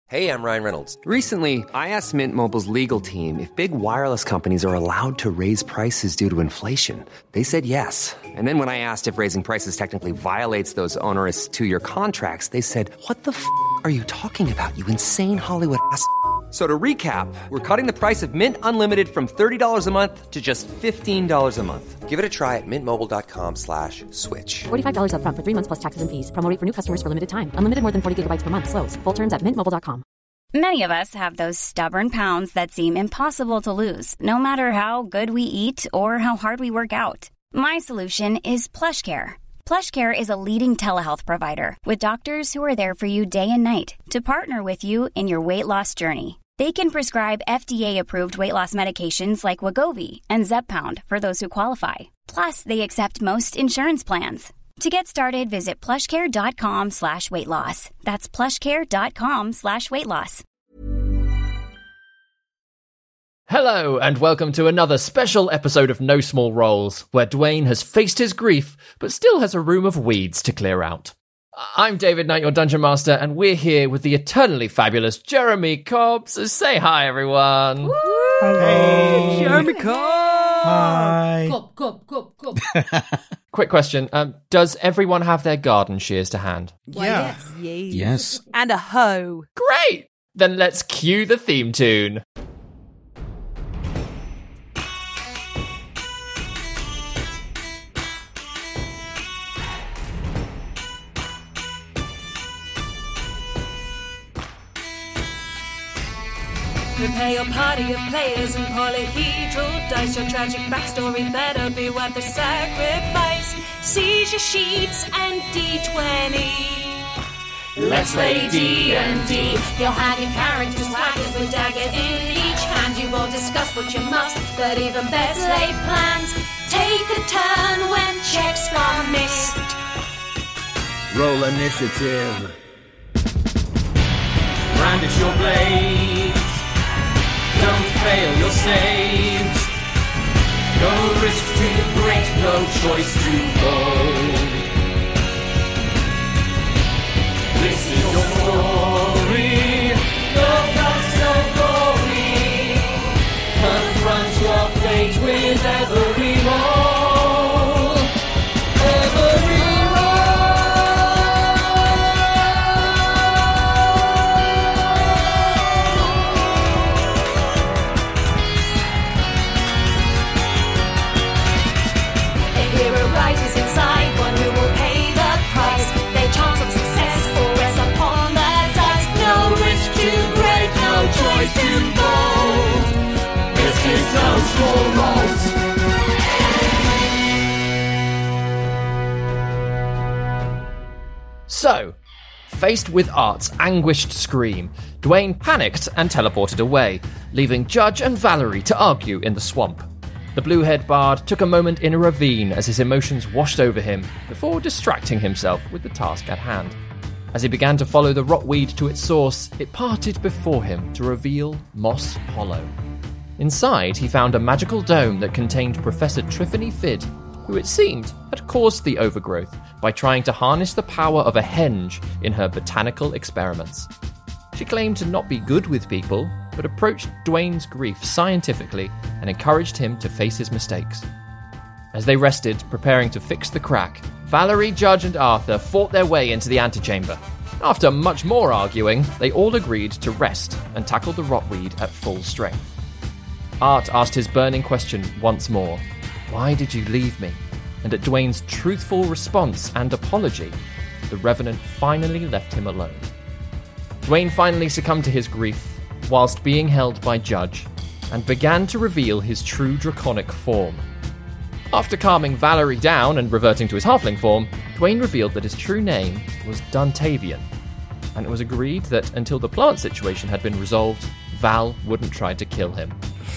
Hey, I'm Ryan Reynolds. Recently, I asked Mint Mobile's legal team if big wireless companies are allowed to raise prices due to inflation. They said yes. And then when I asked if raising prices technically violates those onerous two-year contracts, they said, "What the f*** are you talking about, you insane Hollywood ass?" So to recap, we're cutting the price of Mint Unlimited from $30 a month to just $15 a month. Give it a try at mintmobile.com/switch. $45 up front for 3 months plus taxes and fees. Promo rate for new customers for limited time. Unlimited more than 40 gigabytes per month. Slows full terms at mintmobile.com. Many of us have those stubborn pounds that seem impossible to lose, no matter how good we eat or how hard we work out. My solution is PlushCare. PlushCare is a leading telehealth provider with doctors who are there for you day and night to partner with you in your weight loss journey. They can prescribe FDA-approved weight loss medications like Wegovy and Zepbound for those who qualify. Plus, they accept most insurance plans. To get started, visit plushcare.com/weightloss. That's plushcare.com/weightloss. Hello, and welcome to another special episode of No Small Roles, where Dwayne has faced his grief, but still has a room of weeds to clear out. I'm David Knight, your Dungeon Master, and we're here with the eternally fabulous Jeremy Cobbs. Say hi, everyone. Woo! Hey, Jeremy Cobbs! Hi. Cobb. Quick question, does everyone have their garden shears to hand? Yeah. Yes. And a hoe. Great! Then let's cue the theme tune. Prepare your party of players and polyhedral dice. Your tragic backstory better be worth the sacrifice. Seize your sheets and D20. Let's play D&D. You'll have your characters swaggers with daggers in each hand. You've all discussed what you must, but even better laid plans. Take a turn when checks are missed. Roll initiative. Brandish your blades. Don't fail your saves. No risk too great, no choice too bold. This is your story. No guts, no glory. Confront your fate with every roll. Every So, faced with Art's anguished scream, Dwayne panicked and teleported away, leaving Judge and Valerie to argue in the swamp. The blue-haired bard took a moment in a ravine as his emotions washed over him, before distracting himself with the task at hand. As he began to follow the rotweed to its source, it parted before him to reveal Moss Hollow. Inside, he found a magical dome that contained Professor Triffany Fid, who it seemed had caused the overgrowth by trying to harness the power of a henge in her botanical experiments. She claimed to not be good with people, but approached Dwayne's grief scientifically and encouraged him to face his mistakes. As they rested, preparing to fix the crack, Valerie, Judge, and Arthur fought their way into the antechamber. After much more arguing, they all agreed to rest and tackle the rotweed at full strength. Art asked his burning question once more. Why did you leave me? And at Dwayne's truthful response and apology, the Revenant finally left him alone. Dwayne finally succumbed to his grief whilst being held by Judge and began to reveal his true draconic form. After calming Valerie down and reverting to his halfling form, Dwayne revealed that his true name was Duntavian, and it was agreed that until the plant situation had been resolved, Val wouldn't try to kill him.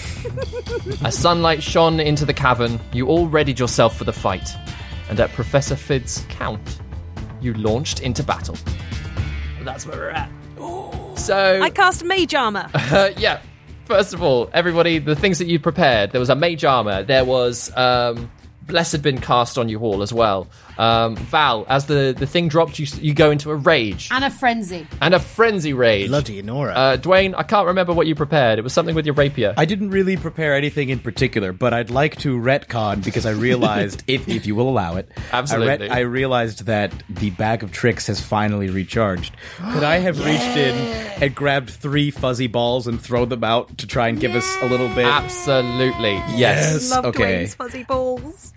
As sunlight shone into the cavern, you all readied yourself for the fight, and at Professor Fid's count, you launched into battle. That's where we're at. So I cast mage armor. Yeah. First of all, everybody, the things that you prepared, there was a mage armor, there was Blessed been cast on you all as well. Val, as the thing dropped, you go into a rage. And a frenzy. And a frenzy rage. Bloody Nora. Dwayne, I can't remember what you prepared. It was something with your rapier. I didn't really prepare anything in particular, but I'd like to retcon because I realized, if you will allow it, absolutely, I realized that the bag of tricks has finally recharged. Could I have reached in and grabbed 3 fuzzy balls and thrown them out to try and give us a little bit? Absolutely, yes. Love okay. Dwayne's fuzzy balls.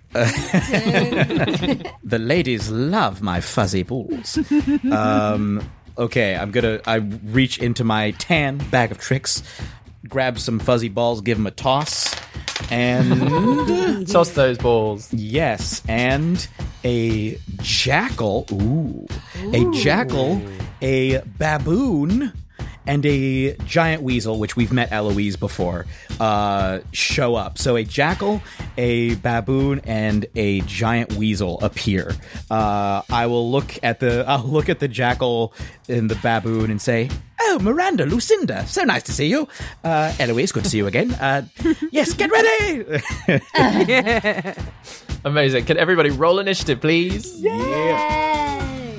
The ladies love my fuzzy balls. Okay, I reach into my tan bag of tricks, grab some fuzzy balls, give them a toss, and toss those balls. Yes, and a jackal. A jackal, a baboon, and a giant weasel, which we've met Eloise before, show up. So a jackal, a baboon, and a giant weasel appear. I'll look at the jackal and the baboon and say, "Oh, Miranda, Lucinda, so nice to see you. Eloise, good to see you again. Yes, get ready." Amazing. Can everybody roll initiative, please? Yay!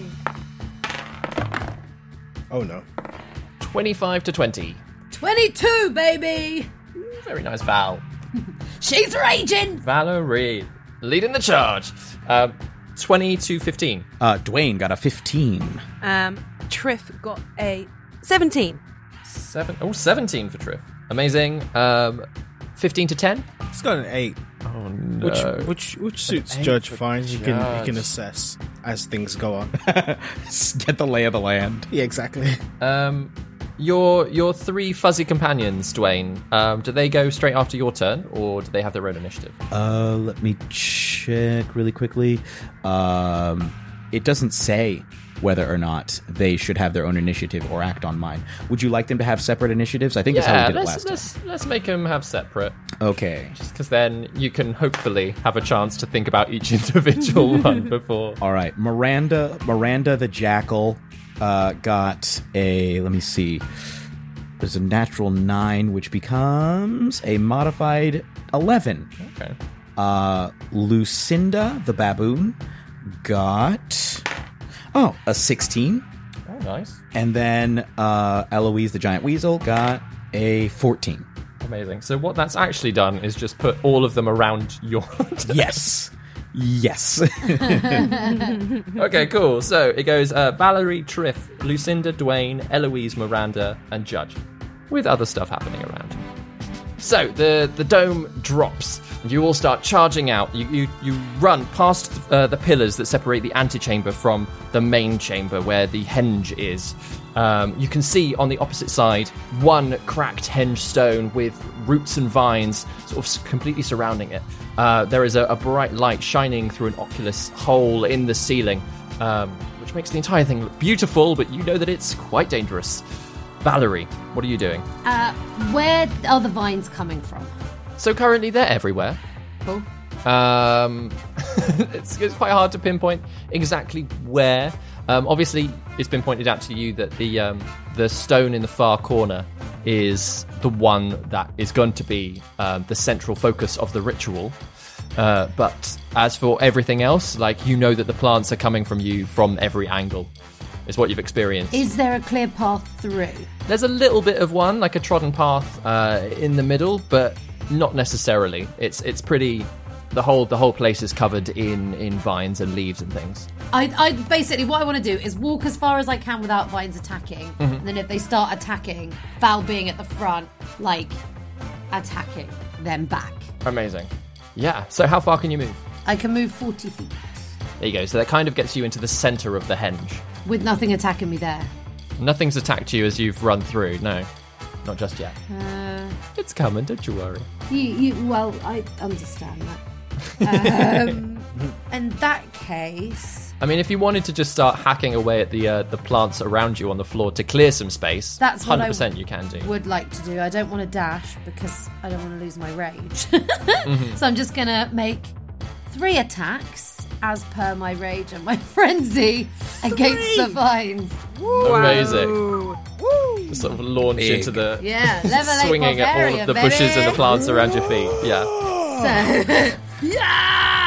Oh no. 25 to 20. 22, baby! Very nice, Val. She's raging! Valerie, leading the charge. 20 to 15. Dwayne got a 15. Triff got a 17. 17 for Triff. Amazing. 15 to 10. It's got an 8. Oh no. Which suits Judge fine. You can assess as things go on. Get the lay of the land. Yeah, exactly. Your 3 fuzzy companions, Dwayne, do they go straight after your turn, or do they have their own initiative? Let me check really quickly. It doesn't say whether or not they should have their own initiative or act on mine. Would you like them to have separate initiatives? I think that's how we did it last time. Let's make them have separate. Okay. Just because then you can hopefully have a chance to think about each individual one before. All right. Miranda the jackal got a, let me see, there's a natural 9, which becomes a modified 11. Okay. Lucinda the baboon got a 16. Oh, nice. And then Eloise the giant weasel got a 14. Amazing. So what that's actually done is just put all of them around your Yes. Okay, cool. So it goes Valerie, Triff, Lucinda, Dwayne, Eloise, Miranda, and Judge, with other stuff happening around. So the dome drops, and you all start charging out. You run past the pillars that separate the antechamber from the main chamber where the henge is. You can see on the opposite side one cracked henge stone with roots and vines sort of completely surrounding it. There is a bright light shining through an oculus hole in the ceiling, which makes the entire thing look beautiful, but you know that it's quite dangerous. Valerie, what are you doing? Where are the vines coming from? So currently they're everywhere. Cool. It's quite hard to pinpoint exactly where. Obviously, it's been pointed out to you that the stone in the far corner is the one that is going to be the central focus of the ritual. But as for everything else, like, you know that the plants are coming from you from every angle, is what you've experienced. Is there a clear path through? There's a little bit of one, like a trodden path in the middle, but not necessarily. It's pretty. The whole place is covered in vines and leaves and things. I basically, what I want to do is walk as far as I can without vines attacking, and then if they start attacking, Val being at the front, like attacking them back. Amazing. Yeah. So how far can you move? I can move 40 feet. There you go. So that kind of gets you into the center of the henge. With nothing attacking me there. Nothing's attacked you as you've run through. No, not just yet. It's coming. Don't you worry. Well, I understand that. In that case, I mean, if you wanted to just start hacking away at the plants around you on the floor to clear some space, that's what 100% you can do. Would like to do. I don't want to dash because I don't want to lose my rage. So I'm just gonna make 3 attacks as per my rage and my frenzy against the vines. Amazing. Woo. Just sort of launch into the level 8 swinging at all of the bushes and the plants around your feet. Yeah. So, yeah.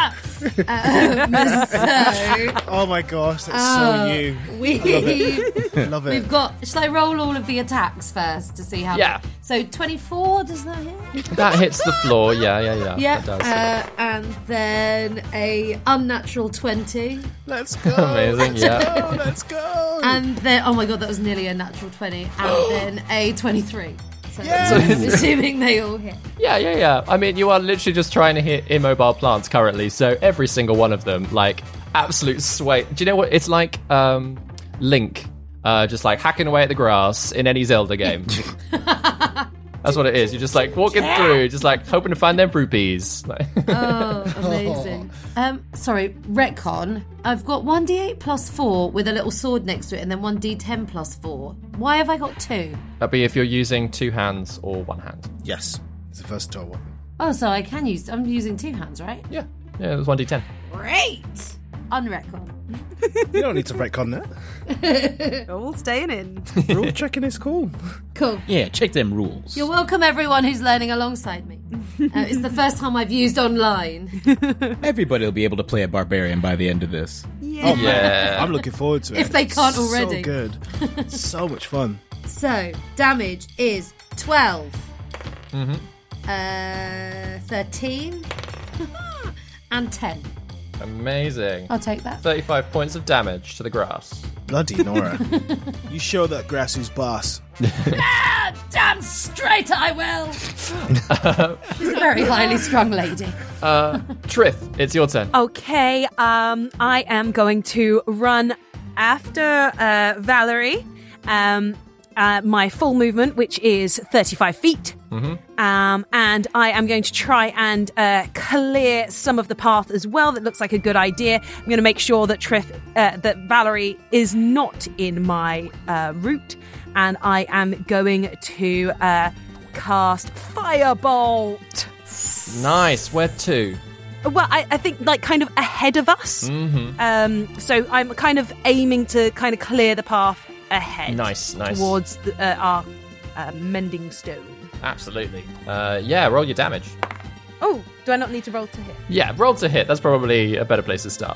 Oh my gosh, that's so you. I love it. We've got. Shall I roll all of the attacks first to see how? Yeah. So 24, does that hit? That hits the floor. Yeah. Yeah. That does. And then a unnatural 20. Let's go. Amazing. Yeah. Let's go. And then, oh my god, that was nearly a natural 20. And then a 23. So Yes! assuming they all hit. Yeah. I mean, you are literally just trying to hit immobile plants currently, so every single one of them, like, absolute sway. Do you know what? It's like Link, just like hacking away at the grass in any Zelda game. That's what it is. You're just like walking through, just like hoping to find them rupees. Oh, amazing. Sorry, retcon. I've got 1d8 plus 4 with a little sword next to it, and then 1d10 plus 4. Why have I got 2? That'd be if you're using 2 hands or 1 hand. Yes, it's the versatile weapon. Oh, so I can use. I'm using 2 hands, right? Yeah, it was 1d10. Great. Unretcon. You don't need to retcon that. All staying in. Rule checking is cool. Cool. Yeah, check them rules. You're welcome, everyone who's learning alongside me. It's the first time I've used online. Everybody will be able to play a barbarian by the end of this. Oh, man. I'm looking forward to it. If they can't already. So good. So much fun. So, damage is 12. 13. And 10. Amazing. I'll take that. 35 points of damage to the grass. Bloody Nora. You show that grass who's boss. Damn straight I will. She's a very highly strung lady. Trith, it's your turn. Okay, I am going to run after Valerie. My full movement, which is 35 feet. And I am going to try and clear some of the path as well. That looks like a good idea. I'm going to make sure that that Valerie is not in my route, and I am going to cast Firebolt. Nice. Where to? Well, I think like kind of ahead of us. So I'm kind of aiming to kind of clear the path ahead. Nice. Towards our mending stone. Absolutely. Roll your damage. Oh, do I not need to roll to hit? Yeah, roll to hit. That's probably a better place to start.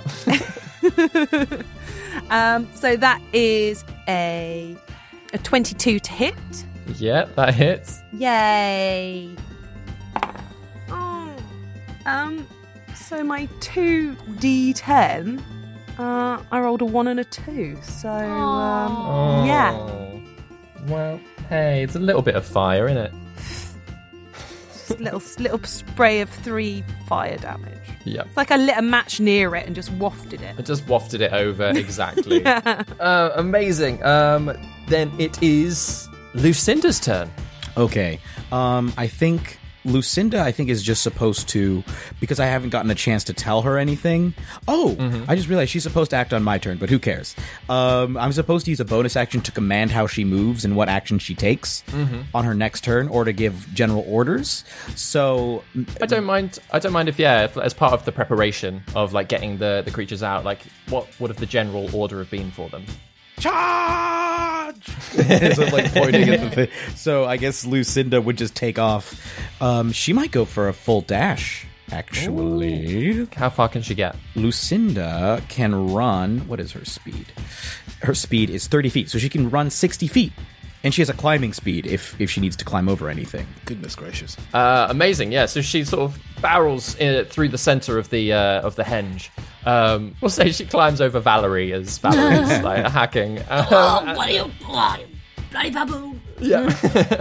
So that is a 22 to hit. Yeah, that hits. Yay. So my 2d10, I rolled a 1 and a 2. So, yeah. Well, hey, it's a little bit of fire, isn't it? Just little spray of 3 fire damage. Yeah. It's like I lit a match near it and just wafted it. I just wafted it over, exactly. Amazing. Then it is Lucinda's turn. Okay. I think Lucinda, is just supposed to, because I haven't gotten a chance to tell her anything. I just realized she's supposed to act on my turn, but who cares? I'm supposed to use a bonus action to command how she moves and what action she takes on her next turn, or to give general orders. So I don't mind if as part of the preparation of like getting the creatures out, like what would have the general order have been for them? Charge! So like pointing at the thing. So I guess Lucinda would just take off. She might go for a full dash, actually. Ooh. How far can she get? Lucinda can run. What is her speed? Her speed is 30 feet, so she can run 60 feet. And she has a climbing speed if she needs to climb over anything. Goodness gracious. Amazing, yeah. So she sort of barrels through the center of the henge. We'll say she climbs over Valerie as Valerie's like hacking. What are you bloody baboon? Yeah.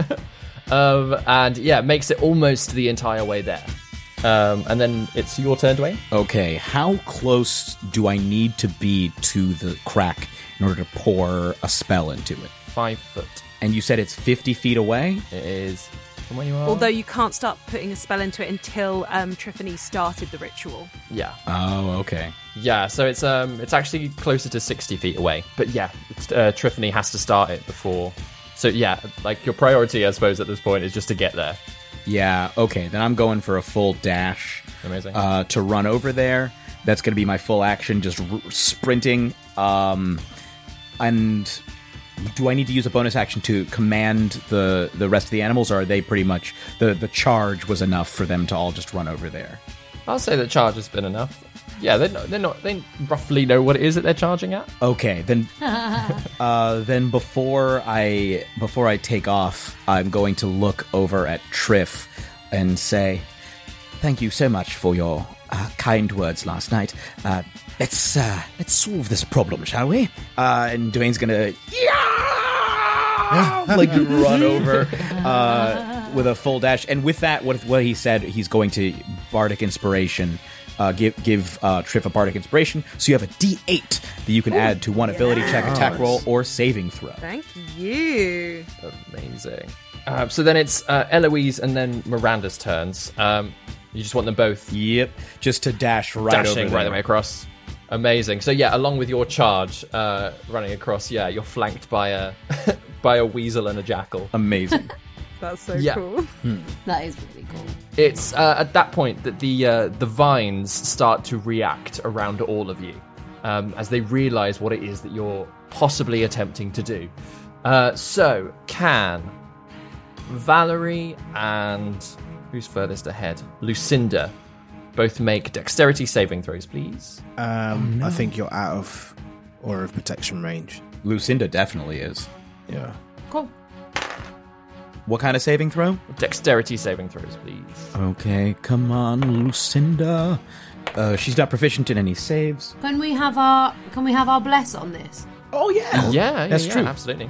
And makes it almost the entire way there. And then it's your turn, Dwayne. Okay, how close do I need to be to the crack in order to pour a spell into it? 5 foot. And you said it's 50 feet away? It is from where you are. Although you can't start putting a spell into it until Triffany started the ritual. Yeah. Oh, okay. Yeah, so it's actually closer to 60 feet away. But yeah, Triffany has to start it before. So yeah, like your priority, I suppose, at this point is just to get there. Yeah, okay. Then I'm going for a full dash. Amazing. To run over there. That's going to be my full action, just sprinting. And do I need to use a bonus action to command the rest of the animals, or are they pretty much... The charge was enough for them to all just run over there? I'll say the charge has been enough. Yeah, they roughly know what it is that they're charging at. Okay, then before I take off, I'm going to look over at Triff and say, "Thank you so much for your kind words last night. Let's solve this problem, shall we?" And Dwayne's gonna like run over with a full dash, and with that, what he said, he's going to Bardic Inspiration. Give Triff a Bardic Inspiration, so you have a D8 that you can add to one ability check, attack roll, or saving throw. Thank you. Amazing. So then it's Eloise and then Miranda's turns. You just want them both? Yep. Just to dash right over right the way across. Amazing. So yeah, along with your charge running across, you're flanked by a by a weasel and a jackal. Amazing. That's so cool. That is really cool. It's at that point that the vines start to react around all of you as they realise what it is that you're possibly attempting to do. So, can Valerie and who's furthest ahead? Lucinda both make dexterity saving throws, please? I think you're out of Aura of Protection range. Lucinda definitely is. Yeah. Cool. What kind of saving throw? Dexterity saving throws, please. Okay, come on, Lucinda. She's not proficient in any saves. Can we have our bless on this? Oh yeah, that's true. Absolutely.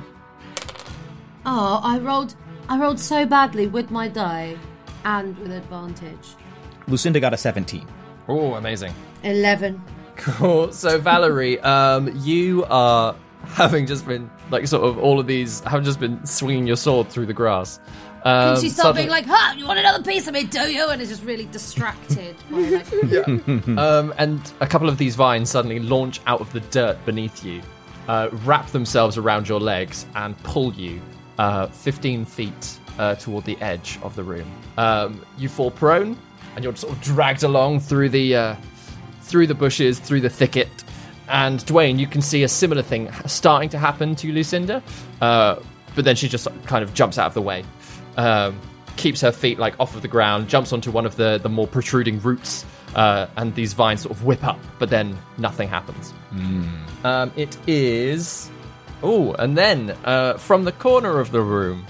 Oh, I rolled so badly with my die and with advantage. Lucinda got a 17. Oh, amazing. 11. Cool. So Valerie, you are having just been like sort of all of these, having just been swinging your sword through the grass. Can she start being like, "Huh, you want another piece of me, do you?" And is just really distracted by like. And a couple of these vines suddenly launch out of the dirt beneath you, wrap themselves around your legs, and pull you 15 feet toward the edge of the room. You fall prone, and you're sort of dragged along through the bushes, through the thicket. And Dwayne, you can see a similar thing starting to happen to Lucinda, but then she just kind of jumps out of the way, keeps her feet like off of the ground, jumps onto one of the more protruding roots, and these vines sort of whip up, but then nothing happens. It is... Oh, and then from the corner of the room,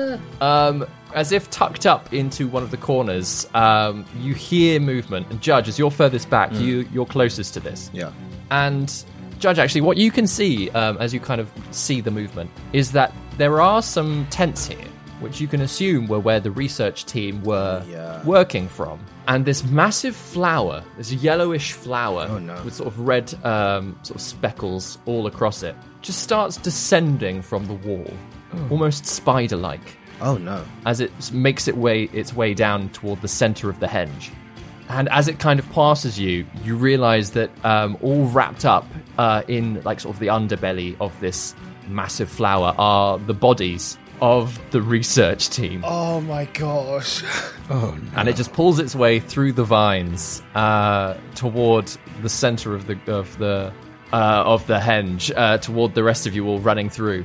as if tucked up into one of the corners, you hear movement. And Judge, as you're furthest back, you're closest to this. Yeah. And Judge, actually, what you can see as you kind of see the movement is that there are some tents here, which you can assume were where the research team were working from. And this massive flower, this yellowish flower with sort of red sort of speckles all across it, just starts descending from the wall, almost spider-like. Oh no. As it makes its way down toward the center of the henge. And as it kind of passes you, you realize that all wrapped up in like sort of the underbelly of this massive flower are the bodies of the research team. Oh my gosh. Oh no. And it just pulls its way through the vines toward the center of the henge, toward the rest of you all running through.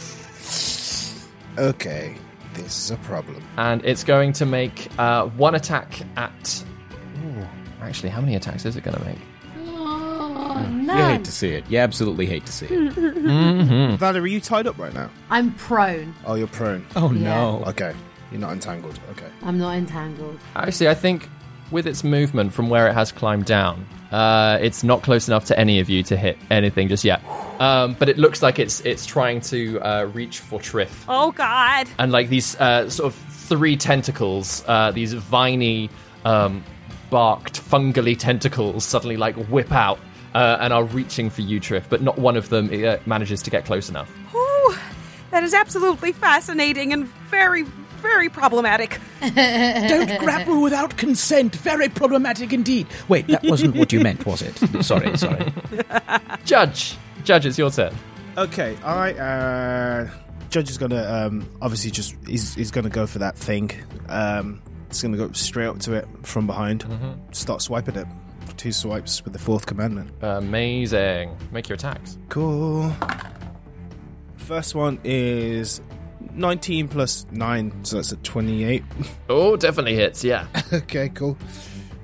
Okay, this is a problem. And it's going to make one attack at... Ooh, actually, how many attacks is it going to make? You hate to see it. You absolutely hate to see it. Mm-hmm. Valerie, are you tied up right now? I'm prone. Oh, you're prone. Oh no. Okay, you're not entangled. Okay. I'm not entangled. Actually, I think with its movement from where it has climbed down, it's not close enough to any of you to hit anything just yet. But it looks like it's trying to reach for Triff. Oh, God. And like these sort of three tentacles, these viney, barked, fungally tentacles suddenly like whip out and are reaching for you, Triff, but not one of them manages to get close enough. Ooh, that is absolutely fascinating and very, very problematic. Don't grapple without consent. Very problematic indeed. Wait, that wasn't what you meant, was it? Sorry. Judge, it's your turn. Okay, all right. Judge is gonna obviously just he's gonna go for that thing. He's gonna go straight up to it from behind. Start swiping it. 2 swipes with the 4th commandment. Amazing. Make your attacks. Cool. First one is 19 plus 9, so that's a 28. Oh, definitely hits, yeah. Okay, cool.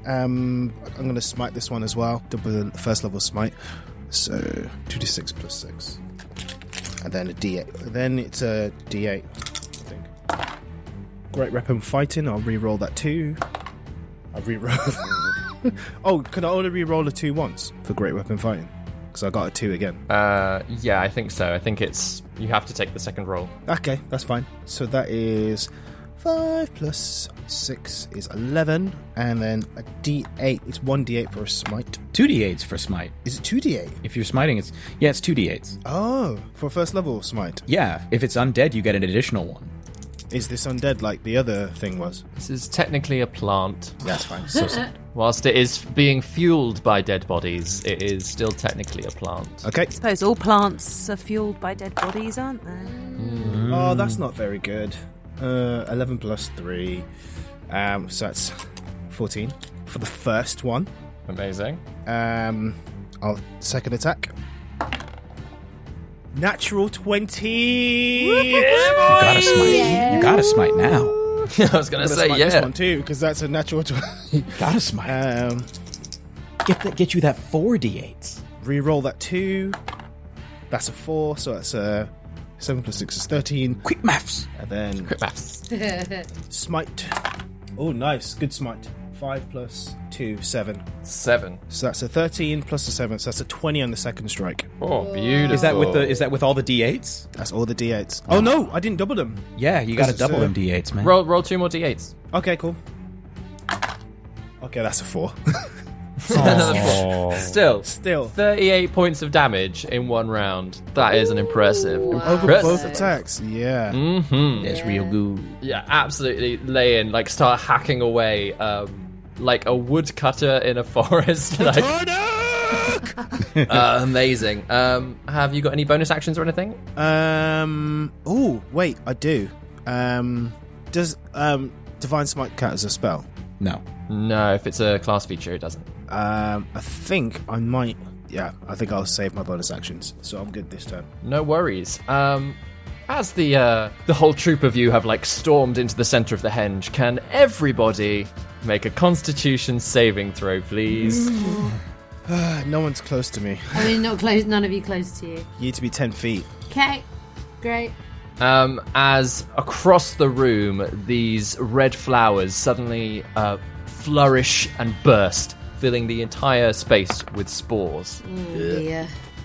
I'm going to smite this one as well. Double the first level smite. So 2d6 plus 6. And then a d8. Then it's a d8, I think. Great weapon fighting. I'll re-roll that 2. I'll re-roll. Oh, can I only re-roll a 2 once for great weapon fighting? Because I got a 2 again. Yeah, I think so. I think you have to take the second roll. Okay, that's fine. So that is 5 plus 6 is 11, and then a d8. It's 1d8 for a smite. 2d8s for smite. Is it 2d8? If you're smiting, it's 2d8s. Oh, for first level smite. Yeah, if it's undead, you get an additional one. Is this undead like the other thing was? This is technically a plant. That's fine. So sad. Whilst it is being fueled by dead bodies, it is still technically a plant. Okay. I suppose all plants are fueled by dead bodies, aren't they? Oh, that's not very good. 11 plus 3. So that's 14 for the first one. Amazing. I'll second attack. Natural 20. You gotta smite. Yeah. You gotta smite now. I was going to say, smite yeah. this one too, because that's a natural 20. Gotta smite. Get you that 4d8s. Reroll that 2. That's a 4, so that's a 7 plus 6 is 13. Quick maths. And then Quick maths. smite. Oh, nice. Good smite. 5 plus 2, 7. 7. So that's a 13 plus a 7, so that's a 20 on the second strike. Oh, beautiful. Is that with all the d8s? That's all the d8s. Oh no, I didn't double them. Yeah, you gotta Because double it's, them d8s, man. Roll 2 more d8s. Okay, cool. Okay, that's a 4. Still, Still. 38 points of damage in one round. That is an impressive. Over both attacks, yeah. Mm-hmm. That's real good. Yeah, absolutely. Lay in, like, start hacking away, like a woodcutter in a forest. Like, amazing. Have you got any bonus actions or anything? Oh, wait, I do. Does Divine Smite count as a spell? No. No, if it's a class feature, it doesn't. I think I might. Yeah, I think I'll save my bonus actions, so I'm good this turn. No worries. As the whole troop of you have like stormed into the center of the henge, can everybody make a Constitution saving throw, please? No one's close to me. I mean, not close. None of you close to you. You need to be 10 feet. Okay, great. As across the room, these red flowers suddenly flourish and burst, filling the entire space with spores. Oh dear.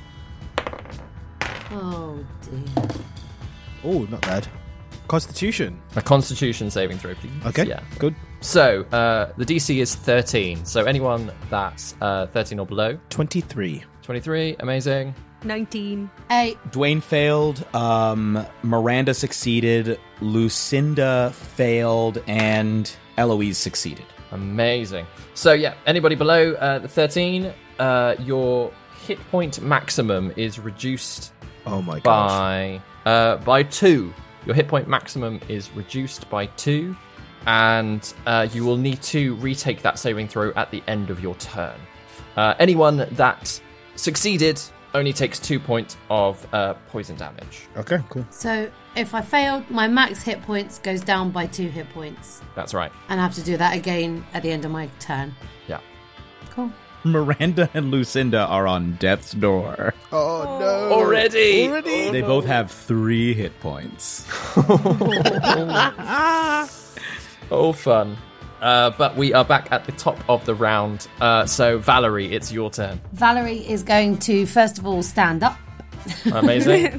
Oh dear. Oh, not bad. Constitution. A Constitution saving throw, please. Okay, Yeah. good. So, the DC is 13. So anyone that's 13 or below. 23. 23, amazing. 19. 8. Dwayne failed, Miranda succeeded, Lucinda failed, and Eloise succeeded. Amazing. So yeah, anybody below the 13, your hit point maximum is reduced Oh my gosh. by 2. Your hit point maximum is reduced by 2, and you will need to retake that saving throw at the end of your turn. Anyone that succeeded only takes 2 points of poison damage. Okay, cool. So if I failed, my max hit points goes down by 2 hit points. That's right. And I have to do that again at the end of my turn. Yeah. Cool. Miranda and Lucinda are on death's door. Oh no. Already? They both have 3 hit points. Oh, fun. But we are back at the top of the round. So, Valerie, it's your turn. Valerie is going to, first of all, stand up. Amazing.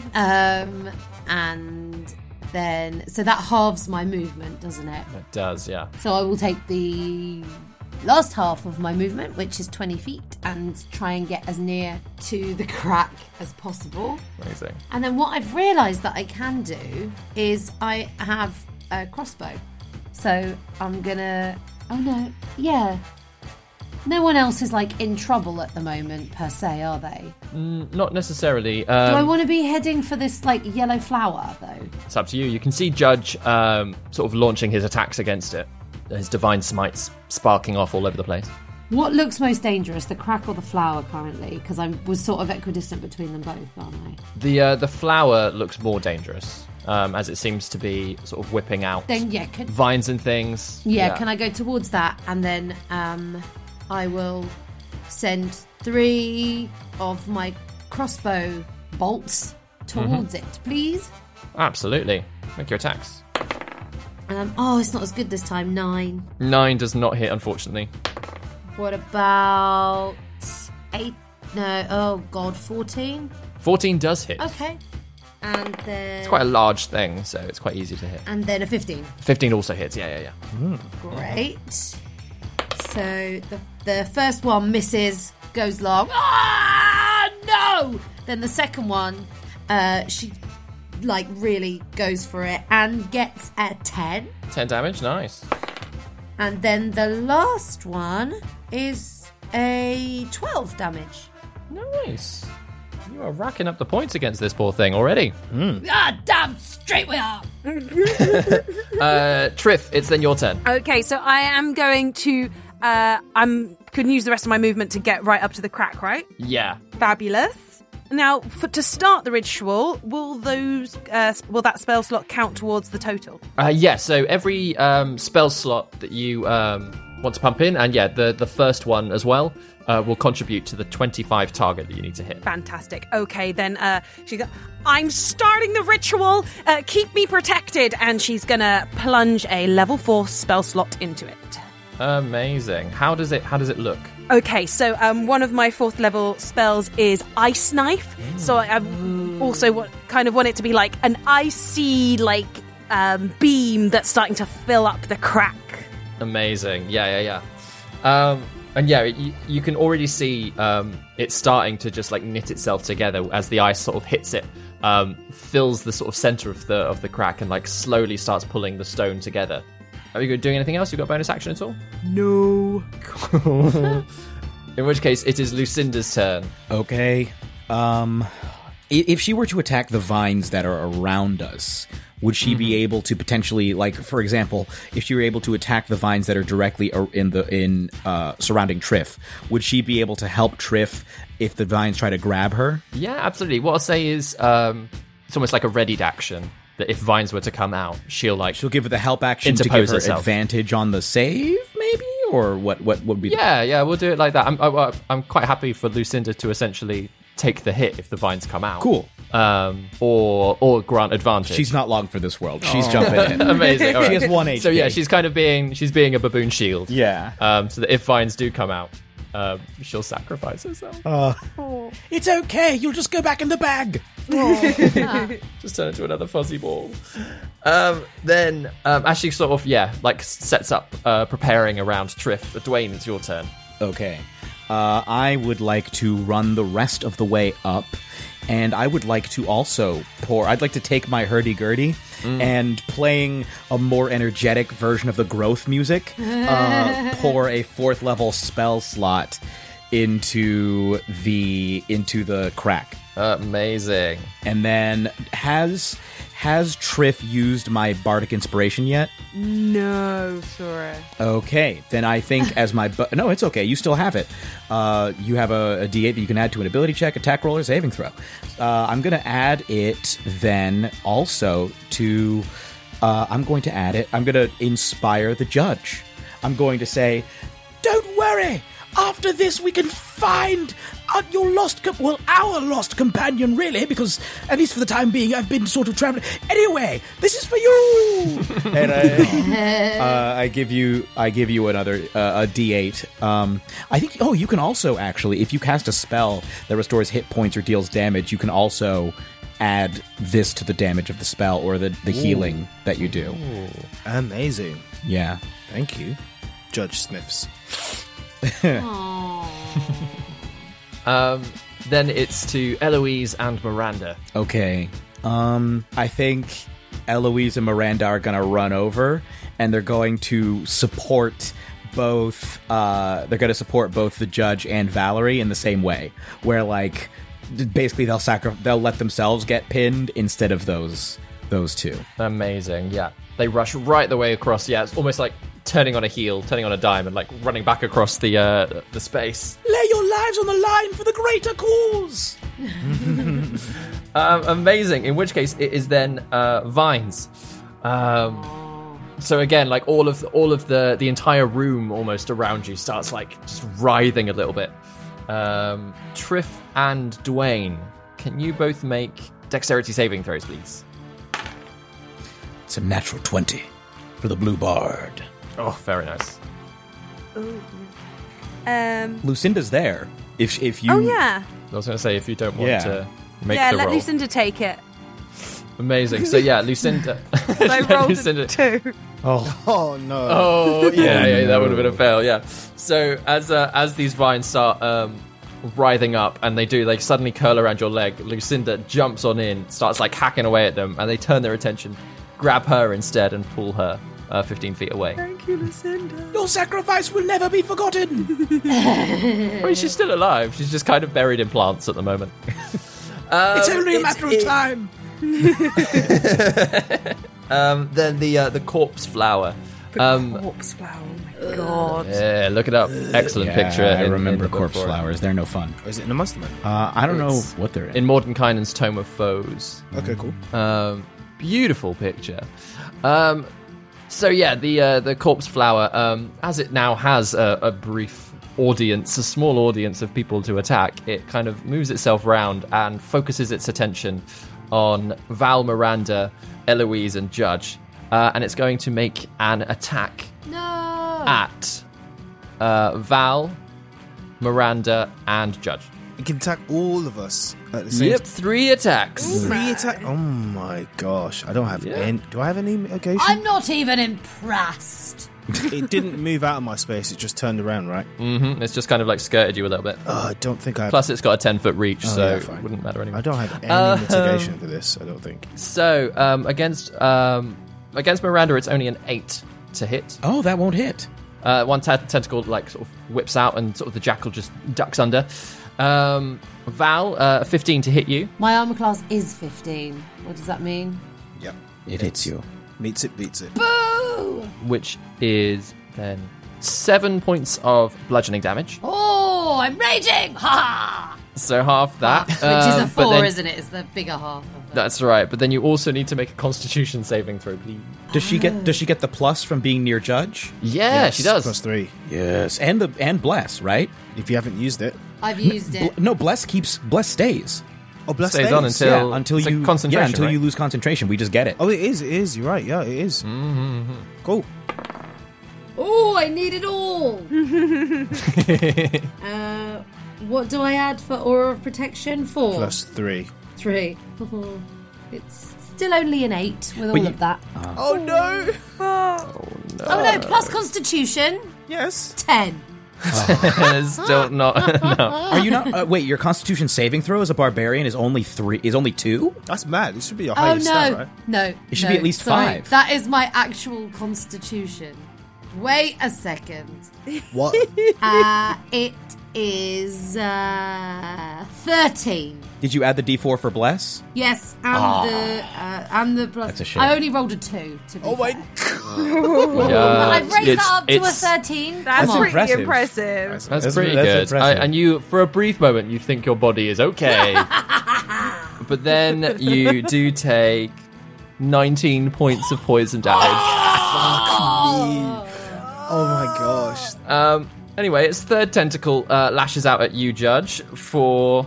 And then... So that halves my movement, doesn't it? It does, yeah. So I will take the last half of my movement, which is 20 feet, and try and get as near to the crack as possible. Amazing. And then what I've realised that I can do is I have a crossbow. So I'm gonna... Oh no, yeah. No one else is like in trouble at the moment per se, are they? Not necessarily. Do I want to be heading for this like yellow flower though? It's up to you. You can see Judge sort of launching his attacks against it. His divine smites sparking off all over the place. What looks most dangerous, the crack or the flower currently? Because I was sort of equidistant between them both, aren't I? The flower looks more dangerous. as it seems to be sort of whipping out Then vines and things. can I go towards that, and then I will send 3 of my crossbow bolts towards it, please. Absolutely. Make your attacks. It's not as good this time. 9. 9 does not hit, unfortunately. What about 8? No, 14? 14 does hit. Okay. And then... It's quite a large thing, so it's quite easy to hit. And then a 15. 15 also hits, yeah. Great. So the first one misses, goes long. Ah, no! Then the second one, she really goes for it and gets a 10. 10 damage, nice. And then the last one is a 12 damage. Nice. You are racking up the points against this poor thing already. Ah, damn straight we are. Triff, it's then your turn. Okay, so I am going to... couldn't use the rest of my movement to get right up to the crack, right? Yeah. Fabulous. Now, to start the ritual, will that spell slot count towards the total? Yeah, so every spell slot that you want to pump in, and the first one as well, will contribute to the 25 target that you need to hit. Fantastic. Okay, then she goes, I'm starting the ritual. Keep me protected. And she's going to plunge a level 4 spell slot into it. Amazing. How does it look? Okay, so one of my 4th level spells is Ice Knife. So I also want it to be like an icy beam that's starting to fill up the crack. Amazing. Yeah. And you can already see it starting to just knit itself together as the ice sort of hits it, fills the sort of center of the crack and slowly starts pulling the stone together. Are you doing anything else? You got a bonus action at all? No. In which case, it is Lucinda's turn. Okay. If she were to attack the vines that are around us, would she be able to potentially, for example, if she were able to attack the vines that are directly in surrounding Triff, would she be able to help Triff if the vines try to grab her? Yeah, absolutely. What I'll say is it's almost like a readied action. That if vines were to come out, she'll give her the help action to give her advantage on the save, maybe, or what would be? Yeah, we'll do it like that. I'm quite happy for Lucinda to essentially take the hit if the vines come out. Cool. Or grant advantage. She's not long for this world. She's jumping in. Amazing. All right. She has 1 HP. So yeah, she's kind of being a baboon shield. Yeah. So that if vines do come out, she'll sacrifice herself. It's okay. You'll just go back in the bag. Just turn into another fuzzy ball. Then as she sort of sets up preparing around Triff. Dwayne, it's your turn. Okay. I would like to run the rest of the way up, and I would like to also I'd like to take my hurdy-gurdy and playing a more energetic version of the growth music, pour a 4th level spell slot into the crack. Amazing. And then has Triff used my bardic inspiration yet? No, sorry. Okay, then I think as my no, it's okay. You still have it. You have a D8 that you can add to an ability check, attack roll, or saving throw. I'm going to add it then also to. I'm going to add it. I'm going to inspire the judge. I'm going to say, "Don't worry. After this, we can find our lost companion, really, because, at least for the time being, I've been sort of traveling. Anyway, this is for you!" And I give you another, a D8. I think, you can also, actually, if you cast a spell that restores hit points or deals damage, you can also add this to the damage of the spell or the healing that you do. Ooh. Amazing. Yeah. Thank you. Judge sniffs. Then it's to Eloise and Miranda. Okay. I think Eloise and Miranda are going to run over, and they're going to support both. They're going to support both the judge and Valerie in the same way, where basically they'll let themselves get pinned instead of those two. Amazing. Yeah, they rush right the way across. Yeah, it's almost like turning on a heel, turning on a dime, and running back across the space. Lay your lives on the line for the greater cause. Amazing. In which case, it is then vines. So again, like all of the entire room almost around you starts like just writhing a little bit. Triff and Dwayne, can you both make dexterity saving throws, please? It's a natural 20 for the Blue Bard. Oh, very nice. Lucinda's there. If you... Oh, yeah. I was going to say, if you don't want to make Yeah, the let roll. Lucinda take it. Amazing. So yeah, Lucinda. I rolled Lucinda. a 2. Oh no. Oh yeah, that would have been a fail. Yeah. So as these vines start writhing up, and they suddenly curl around your leg, Lucinda jumps on in, starts like hacking away at them, and they turn their attention, grab her instead, and pull her 15 feet away. Thank you, Lucinda. Your sacrifice will never be forgotten. I mean, she's still alive. She's just kind of buried in plants at the moment. It's only a matter of time. Then the corpse flower. Corpse flower, oh my god. Yeah, look it up. Excellent picture. I in remember the book corpse for it. flowers. They're no fun. Is it in a Monster Man? I don't know what they're in. In Mordenkainen's Tome of Foes. Okay, cool. Beautiful picture. So yeah, the corpse flower, as it now has a brief audience, a small audience of people to attack, it kind of moves itself round and focuses its attention on Val, Miranda, Eloise, and Judge. And it's going to make an attack at Val, Miranda, and Judge. It can attack all of us at the same Yep, 3 attacks. 3 attack. Oh my gosh. I don't have any. Do I have any mitigation? I'm not even impressed. It didn't move out of my space. It just turned around, right? Mm-hmm. It's just kind of like skirted you a little bit. I don't think I have. Plus, it's got a 10-foot reach, so yeah, it fine. wouldn't matter anyway. I don't have any mitigation for this, I don't think. So, against Miranda, it's only an 8 to hit. Oh, that won't hit. One tentacle like sort of whips out, and sort of the jackal just ducks under. Val, 15 to hit you. My armor class is 15. What does that mean? Yep. It hits you. Meets it, beats it. Boo! Which is then 7 points of bludgeoning damage. Oh, I'm raging! Ha! So half that. Which is a 4, then, isn't it? It's the bigger half of it. That's right. But then you also need to make a Constitution saving throw, please. Does she get the plus from being near Judge? Yeah, Yes, she does. +3. Yes, and bless, right? If you haven't used it. I've used it. No, bless stays. Oh, bless Stays on until until it's like you concentration, until right? you lose concentration. We just get it. Oh, it is. You're right. Yeah, it is. Mm-hmm. Cool. Oh, I need it all. What do I add for Aura of Protection? 4. +3. 3. It's still only an 8 with all of that. Oh, no. Oh no, plus Constitution. Yes. 10. Still not. No. Are you not? Wait, your Constitution saving throw as a barbarian is only 2? That's mad. This should be your Oh highest no, stat, right? no. It should be at least sorry. 5. That is my actual Constitution. Wait a second. What? It is 13. Did you add the D4 for bless? Yes, and the plus. That's a shame. I only rolled a 2. To be Oh my fair. god. Yeah, I've raised it's- that up to a it's- 13. That's Come on. pretty impressive. impressive. That's pretty that's good. impressive. And you, for a brief moment, you think your body is okay. But then you do take 19 points of poison damage. Oh my gosh. Anyway, its third tentacle lashes out at you, Judge, for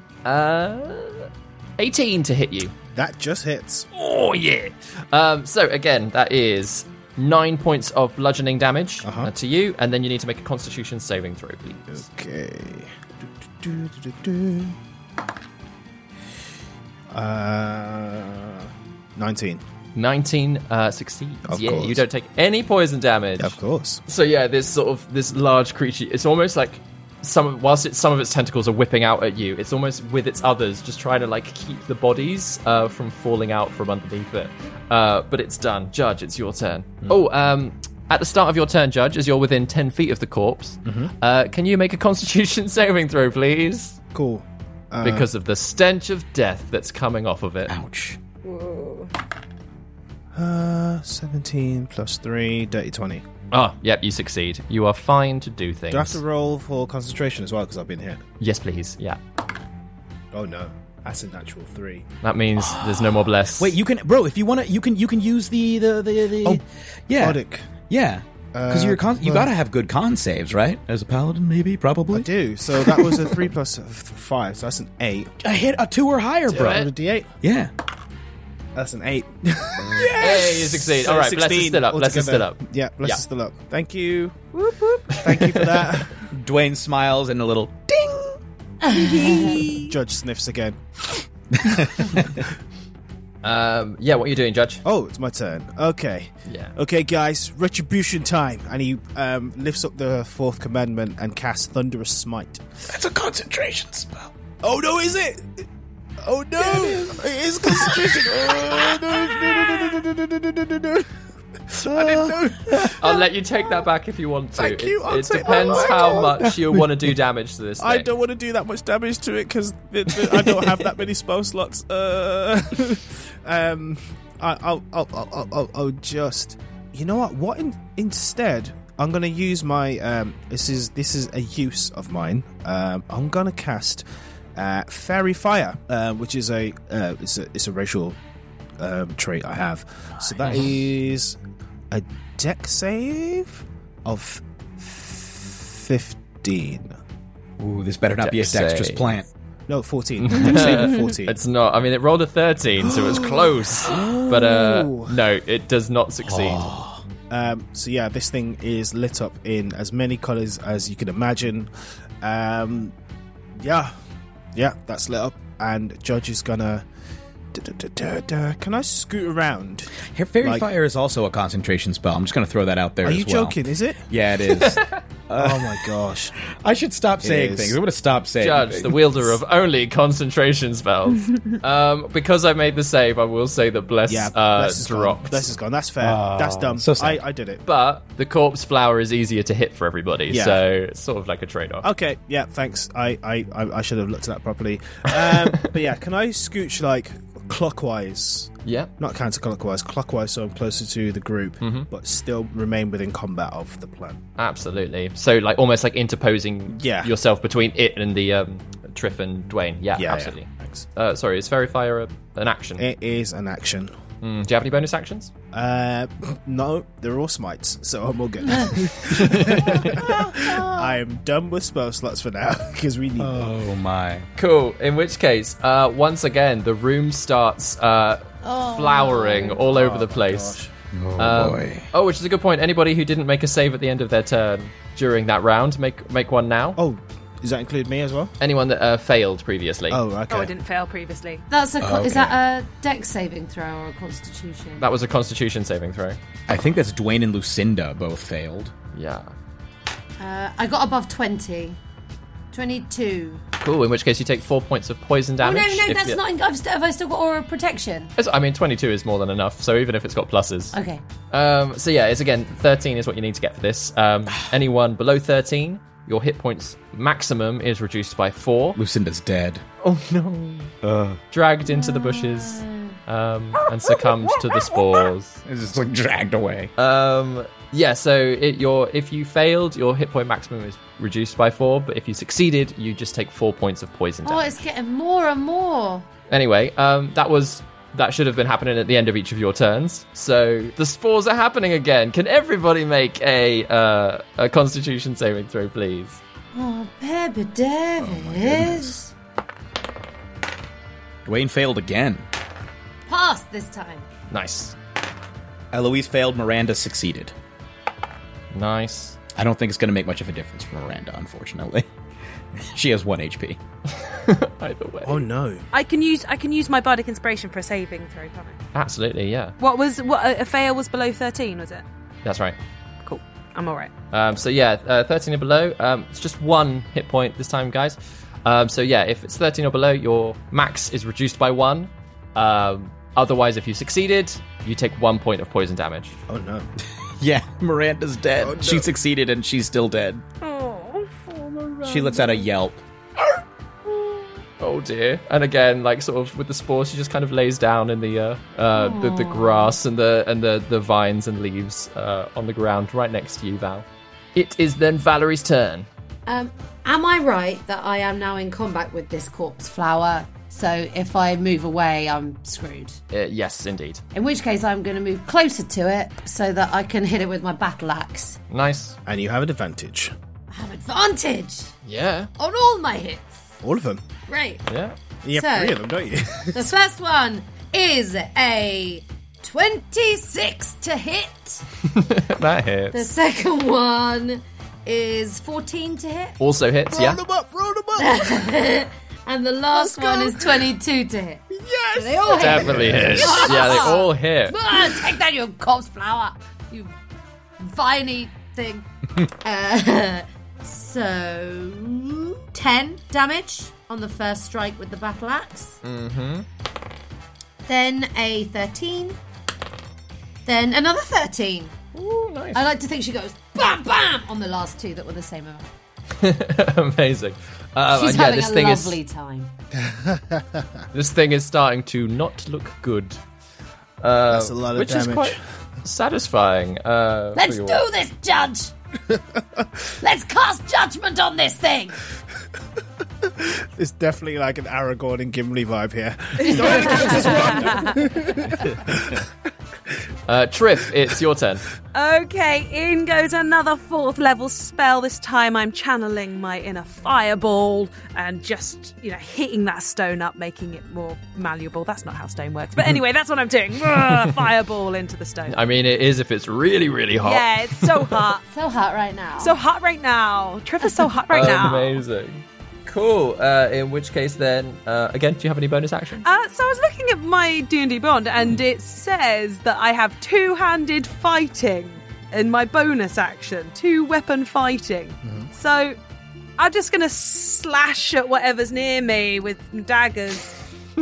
18 to hit you. That just hits. Oh, yeah. So, again, that is 9 points of bludgeoning damage to you, and then you need to make a Constitution saving throw, please. Okay. 19. 19 succeeds. Of Yeah, course. you don't take any poison damage. Of course. So yeah, this large creature, it's almost like some of its tentacles are whipping out at you. It's almost with its others just trying to like keep the bodies from falling out from underneath it. But it's done. Judge, it's your turn. At the start of your turn, Judge, as you're within 10 feet of the corpse, can you make a Constitution saving throw, please? Cool. Because of the stench of death that's coming off of it. Ouch. 17 plus 3, dirty 20. Oh, yep, you succeed. You are fine to do things. Do I have to roll for concentration as well because I've been hit? Yes, please. Yeah. Oh no. That's a natural 3. That means there's no more bless. Wait, you can, bro. If you want to, you can use the yeah, Bodic. yeah. Because you gotta have good con saves, right? As a paladin, maybe, probably. I do. So that was a 3 plus 5, so that's an 8. I hit a 2 or higher, bro. A D8. Yeah. That's an 8. Hey, you succeed. All right, bless is still up. Bless is still up. Yeah, bless is still up. Thank you. Whoop, whoop. Thank you for that. Dwayne smiles and a little ding. Judge sniffs again. Yeah, what are you doing, Judge? Oh, it's my turn. Okay. Yeah. Okay, guys, retribution time. And he lifts up the 4th commandment and casts Thunderous Smite. That's a concentration spell. Oh, no, is it? Oh, no. It is concentration. Oh, no. I didn't know. I'll let you take that back if you want to. Thank you. It depends how much you want to do damage to this thing. I don't want to do that much damage to it because I don't have that many spell slots. I'll just. You know what? Instead, I'm going to use my. This is a use of mine. I'm going to cast Fairy Fire, which is it's a racial trait I have. So that is a dex save of 15. Ooh, this better not be a dexterous plant. No, 14. Dex save of 14. It's not. I mean, it rolled a 13, so it was close. But no, it does not succeed. So yeah, this thing is lit up in as many colours as you can imagine. Yeah, that's lit up, and Judge is gonna. Can I scoot around? Fairy Fire is also a concentration spell. I'm just going to throw that out there. Are as you well. joking? Is it? Yeah, it is. Oh my gosh! I should stop saying things. I'm going to stop saying Judge, things. the wielder of only concentration spells. Because I made the save, I will say that Bless dropped. Bless is gone. That's fair. That's dumb. So sad. I did it. But the corpse flower is easier to hit for everybody, so it's sort of like a trade-off. Okay, yeah, thanks. I should have looked at that properly. But yeah, can I scooch like clockwise? Yeah. Not counterclockwise, clockwise, so I'm closer to the group, but still remain within combat of the plan. Absolutely. So, like, almost like interposing yourself between it and the Triff and Dwayne. Yeah, absolutely. Yeah, thanks. Sorry, is Fairy Fire an action? It is an action. Do you have any bonus actions? No, they're all smites, so I'm all good. I am done with spell slots for now, because we need them. Oh my. Cool. In which case, once again, the room starts flowering all over the place. Boy. Oh, which is a good point. Anybody who didn't make a save at the end of their turn during that round, make one now. Oh, does that include me as well? Anyone that failed previously. Oh, okay. Oh, I didn't fail previously. Is that a dex saving throw or a constitution? That was a constitution saving throw. I think that's Dwayne and Lucinda both failed. Yeah. I got above 20. 22. Cool, in which case you take 4 points of poison damage. No, that's not... Have I still got Aura of Protection? I mean, 22 is more than enough, so even if it's got pluses. Okay. So yeah, it's again, 13 is what you need to get for this. Anyone below 13, your hit points maximum is reduced by 4. Lucinda's dead. Oh no. Dragged into the bushes and succumbed to the spores. It's just like dragged away. Yeah, so if you failed, your hit point maximum is reduced by 4, but if you succeeded, you just take 4 points of poison damage. Oh, it's getting more and more. Anyway, that should have been happening at the end of each of your turns. So the spores are happening again. Can everybody make a Constitution saving throw, please? Oh, Baby Davis. Dwayne failed again. Passed this time. Nice. Eloise failed. Miranda succeeded. Nice. I don't think it's going to make much of a difference for Miranda, unfortunately. She has 1 HP. Either way. Oh no. I can use my bardic inspiration for a saving throw, can't I? Absolutely, yeah. What a fail was below 13, was it? That's right. Cool. I'm all right. So yeah, 13 or below. It's just 1 hit point this time, guys. So yeah, if it's 13 or below, your max is reduced by 1. Otherwise, if you succeeded, you take 1 point of poison damage. Oh no. Yeah, Miranda's dead. Oh, no. She succeeded and she's still dead. Oh, Miranda. She lets out a yelp. Oh dear. And again, like sort of with the spores, she just kind of lays down in the grass and the vines and leaves on the ground right next to you, Val. It is then Valerie's turn. Am I right that I am now in combat with this corpse flower So if I move away, I'm screwed. Yes, indeed. In which case, I'm going to move closer to it so that I can hit it with my battle axe. Nice. And you have an advantage. I have advantage Yeah. on all my hits. All of them. Great. Yeah. You have So- 3 of them, don't you? The first one is a 26 to hit. That hits. The second one is 14 to hit. Also hits, yeah. Roll them up! And the last one is 22 to hit. Yes! So they all hit. Definitely hits. Yeah, they all hit. Ah, take that, you corpse flower. You viney thing. So 10 damage on the first strike with the battle axe. Mm-hmm. Then a 13. Then another 13. Ooh, nice. I like to think she goes bam bam on the last 2 that were the same amount. Amazing. She's and yeah, having this a thing lovely time. This thing is starting to not look good. That's a lot of which damage. is quite satisfying. Let's for do your- this, Judge. Let's cast judgment on this thing. It's definitely like an Aragorn and Gimli vibe here. Triff, it's your turn. Okay, in goes another 4th level spell. This time I'm channeling my inner fireball and just, hitting that stone up, making it more malleable. That's not how stone works. But anyway, that's what I'm doing. Fireball into the stone. I mean, it is if it's really, really hot. Yeah, it's so hot. So hot right now. So hot right now. Triff is so hot right now. Amazing. Cool. In which case, then, again, do you have any bonus actions? So I was looking at my D&D Bond, and it says that I have 2-handed fighting in my bonus action, 2-weapon fighting. So I'm just going to slash at whatever's near me with daggers.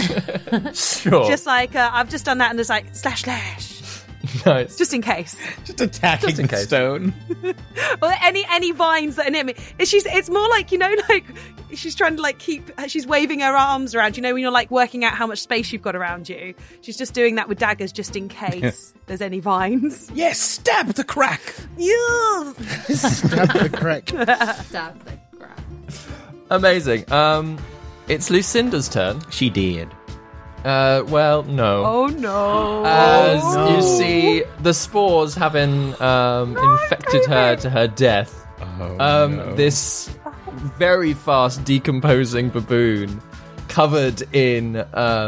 Sure. Just like, I've just done that and just like, slash. Nice. Just in case. Just attacking Just in the case. stone. Well, any vines that are near me. It's more like, like she's trying to like she's waving her arms around, when you're like working out how much space you've got around you. She's just doing that with daggers just in case there's any vines. Yes, stab the crack. Yeah. Stab the crack. Stab the crap. Amazing. It's Lucinda's turn. She did. Well, no. Oh no. As you see, the spores having infected her to her death. This very fast decomposing baboon covered in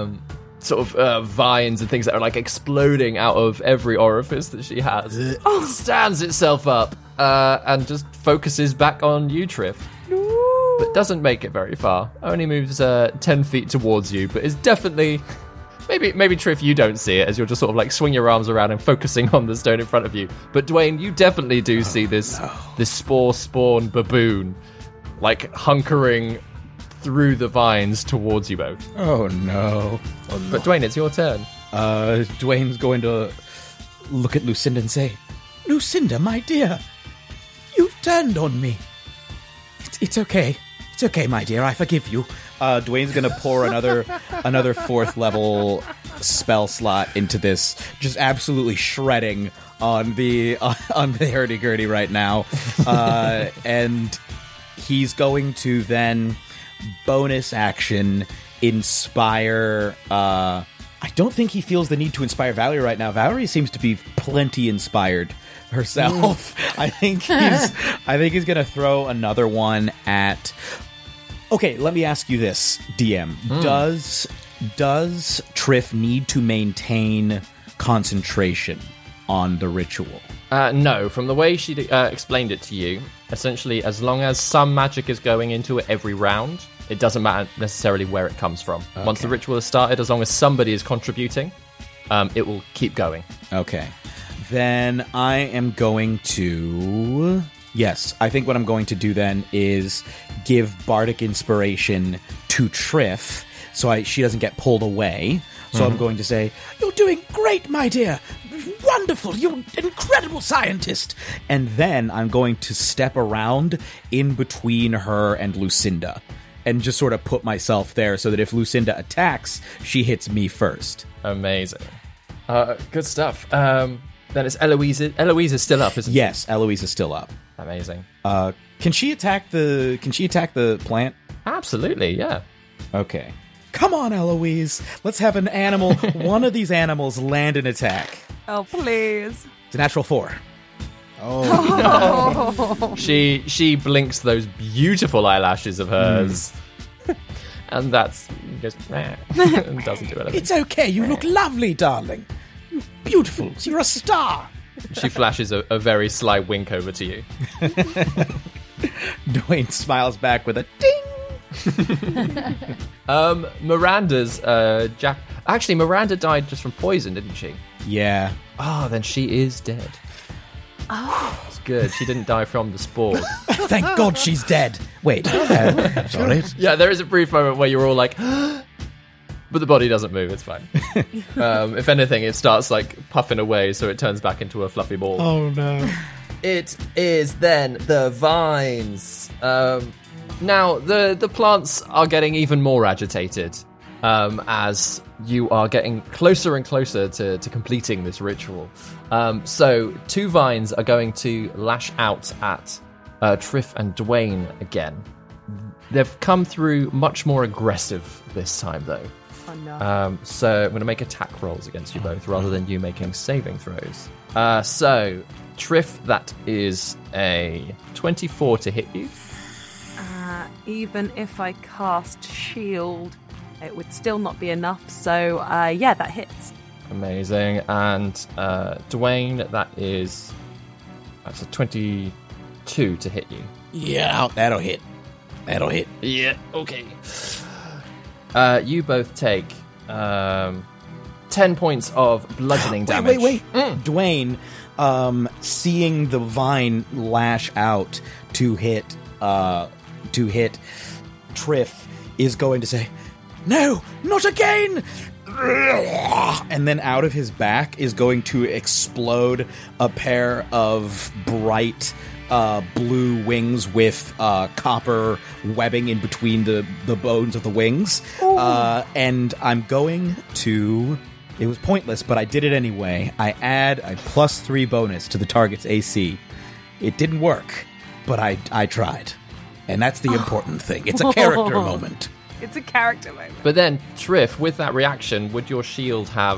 vines and things that are like exploding out of every orifice that she has stands itself up and just focuses back on you, Triff. But doesn't make it very far. Only moves 10 feet towards you, but is definitely... Maybe Triff, you don't see it as you're just sort of like swing your arms around and focusing on the stone in front of you. But Dwayne, you definitely do see this spore spawn baboon like hunkering through the vines towards you both. Oh no. But Dwayne, it's your turn. Dwayne's going to look at Lucinda and say, Lucinda, my dear, you've turned on me. It's okay. It's okay, my dear. I forgive you. Dwayne's going to pour another 4th level spell slot into this, just absolutely shredding on the hurdy-gurdy right now. And he's going to then bonus action inspire... I don't think he feels the need to inspire Valerie right now. Valerie seems to be plenty inspired herself. I think he's going to throw another one at... Okay, let me ask you this, DM. Does Triff need to maintain concentration on the ritual? No, from the way she explained it to you, essentially, as long as some magic is going into it every round, it doesn't matter necessarily where it comes from. Okay. Once the ritual is started, as long as somebody is contributing, it will keep going. Okay. Then I am going to... Yes, I think what I'm going to do then is give Bardic Inspiration to Triff so she doesn't get pulled away. So I'm going to say, you're doing great, my dear. Wonderful. You're an incredible scientist. And then I'm going to step around in between her and Lucinda and just sort of put myself there so that if Lucinda attacks, she hits me first. Amazing. Good stuff. Then it's Eloise. Eloise is still up, isn't she? Yes, Eloise is still up. Amazing. Can she attack the plant? Absolutely, yeah. Okay. Come on, Eloise. Let's have an animal. One of these animals land an attack. Oh, please. It's a natural 4. Oh, no. She blinks those beautiful eyelashes of hers. And that's just and doesn't do anything. It's okay. You look lovely, darling. You're beautiful. You're a star. She flashes a very sly wink over to you. Dwayne smiles back with a ding. Miranda's actually, Miranda died just from poison, didn't she? Yeah. Oh, then she is dead. Oh, it's good. She didn't die from the spores. Thank God she's dead. Wait. Sorry. Yeah, there is a brief moment where you're all like, but the body doesn't move. It's fine. If anything, it starts like puffing away, so it turns back into a fluffy ball. Oh no. It is then the vines. Now, the plants are getting even more agitated as you are getting closer and closer to completing this ritual. So 2 vines are going to lash out at Triff and Dwayne again. They've come through much more aggressive this time, though. Oh, no. So I'm going to make attack rolls against you both rather than you making saving throws. So, Triff, that is a 24 to hit you. Even if I cast shield, it would still not be enough. So, yeah, that hits. Amazing. And Dwayne, that's a 22 to hit you. Yeah, that'll hit. That'll hit. Yeah, okay. You both take 10 points of bludgeoning damage. Wait. Dwayne, seeing the vine lash out to hit Triff, is going to say, "No, not again!" And then out of his back is going to explode a pair of bright blue wings with copper webbing in between the bones of the wings. And I'm going to... It was pointless, but I did it anyway. I add a +3 bonus to the target's AC. It didn't work, but I tried. And that's the important thing. It's a character moment. It's a character moment. But then, Triff, with that reaction, would your shield have...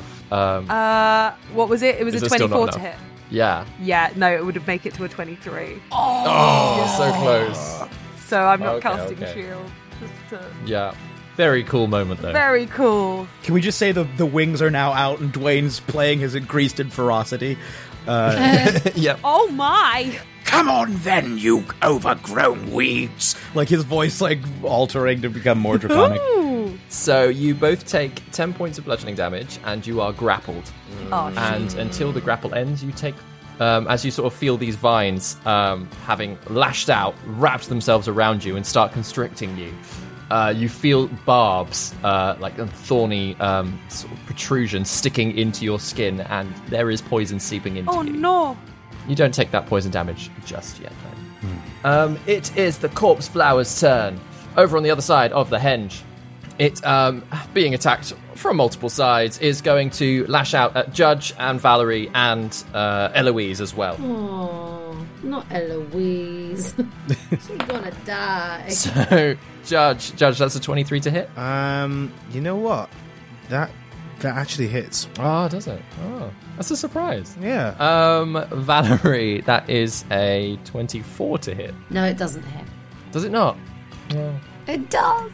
what was it? It was a 24 to hit. Yeah. Yeah, no, it would make it to a 23. Oh, so close. So I'm not casting shield. Just to... Yeah. Very cool moment, though. Very cool. Can we just say the wings are now out and Dwayne's playing his increased in ferocity? Yep. Oh my! Come on then, you overgrown weeds! Like his voice altering to become more draconic. So you both take 10 points of bludgeoning damage and you are grappled. Oh, and until the grapple ends, you take... as you sort of feel these vines having lashed out, wrapped themselves around you and start constricting you. You feel barbs, like a thorny sort of protrusion sticking into your skin, and there is poison seeping into you. Oh no! You don't take that poison damage just yet, though. It is the corpse flower's turn. Over on the other side of the henge, it, being attacked from multiple sides, is going to lash out at Judge and Valerie and Eloise as well. Oh, not Eloise. She's gonna die. So, Judge, that's a 23 to hit? You know what? That actually hits. Oh, does it? Oh, that's a surprise. Yeah. Valerie, that is a 24 to hit. No, it doesn't hit. Does it not? Yeah. It does.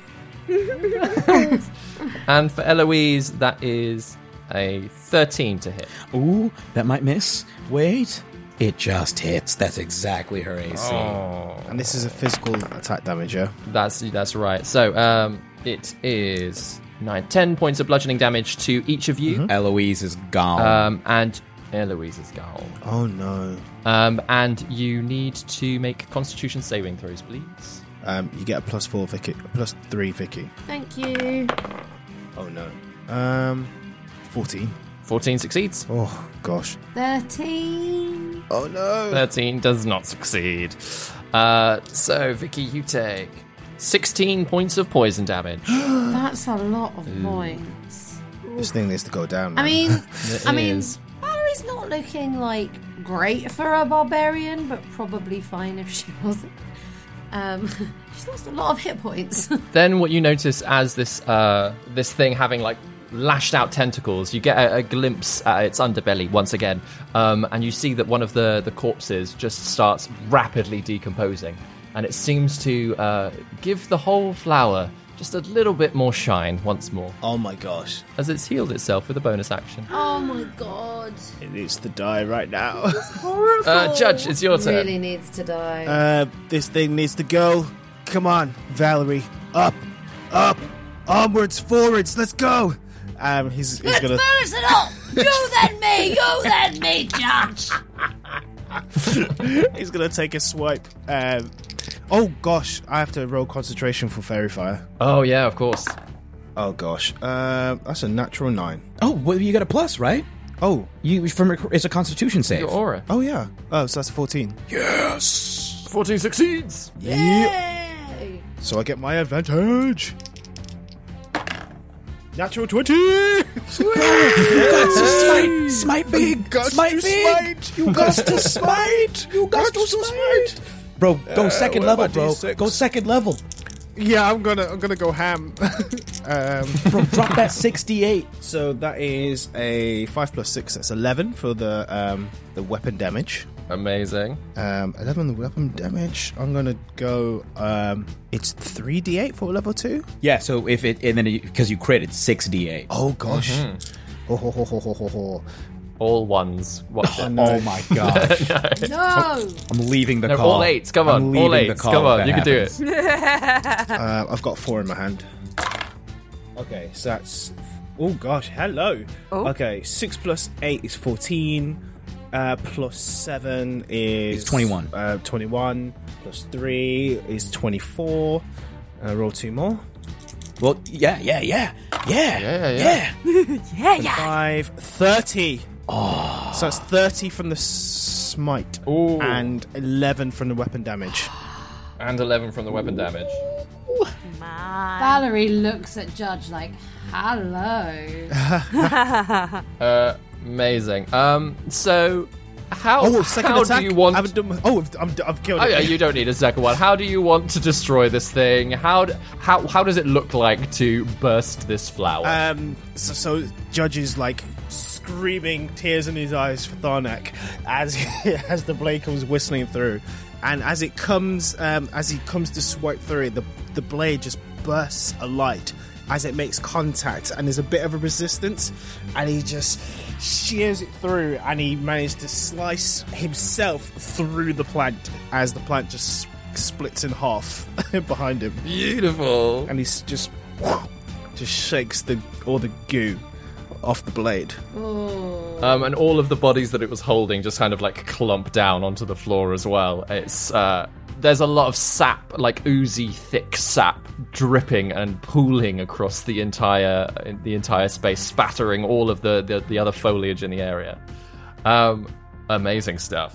And for Eloise, that is a 13 to hit. Ooh, that might miss. Wait. It just hits. That's exactly her AC. Oh. And this is a physical attack damage, yeah? That's right. So, it is 10 points of bludgeoning damage to each of you. Mm-hmm. Eloise is gone. And Eloise is gone. Oh, no. And you need to make Constitution saving throws, please. You get a +4 Vicky, +3 Vicky. Thank you. Oh, no. 14. 14 succeeds. Oh, gosh. 13. Oh, no. 13 does not succeed. So, Vicky, you take 16 points of poison damage. That's a lot of points. This thing needs to go down, man. I mean, Valerie's not looking great for a barbarian, but probably fine if she wasn't. She's lost a lot of hit points. Then what you notice as this thing having like lashed out tentacles, you get a glimpse at its underbelly once again, and you see that one of the corpses just starts rapidly decomposing, and it seems to give the whole flower just a little bit more shine once more. Oh my gosh. As it's healed itself with a bonus action. Oh my god. It needs to die right now. Judge, it's your turn. Really needs to die. This thing needs to go. Come on, Valerie. Up. Onwards, forwards, let's go. He's Let's gonna... finish it off! You then me, Judge! He's gonna take a swipe. Oh gosh, I have to roll concentration for Fairy Fire. Oh yeah, of course. Oh gosh, that's a natural 9. Oh, well, you got a plus, right? Oh, it's a Constitution save. Your aura. Oh yeah. Oh, so that's a 14. Yes. 14 succeeds. Yay! So I get my advantage. Natural 20. You got to smite big. Smite big. You got to smite. You got to smite. Bro, go second level, bro. Go second level. Yeah, I'm gonna go ham. Bro, drop that 68. So that is a 5 plus 6. That's 11 for the weapon damage. Amazing. 11 the weapon damage. I'm gonna go. It's 3d8 for level 2. Yeah. So if it and then because you crit, it's 6d8. Oh gosh. All ones. Watch it. Oh my gosh. No! I'm leaving the No, call. all 8s. Come on. I'm All leaving the 8s. call Come if on. that You can do happens. it. I've got 4 in my hand. Okay, so that's. Oh gosh, hello. Oh. Okay, 6 plus 8 is 14. Plus 7 is It's 21. 21. Plus 3 is 24. Roll 2 more. Well, yeah. Yeah. 5, 30. Oh. So it's 30 from the smite. Ooh. And 11 from the weapon damage. And 11 from the weapon damage. Valerie looks at Judge like, hello. Amazing. So how second how attack. do you want? I've killed Oh, it. yeah, you don't need a second one. How do you want to destroy this thing? How does it look like to burst this flower? So Judge is like screaming, tears in his eyes for Tharnak as the blade comes whistling through, and as he comes to swipe through it, the blade just bursts alight as it makes contact, and there's a bit of a resistance, and he just shears it through, and he managed to slice himself through the plant as the plant just splits in half behind him. Beautiful. And he's just shakes all the goo off the blade. And all of the bodies that it was holding just kind of like clump down onto the floor as well. It's there's a lot of sap, like oozy, thick sap, dripping and pooling across the entire space, spattering all of the other foliage in the area. Amazing stuff.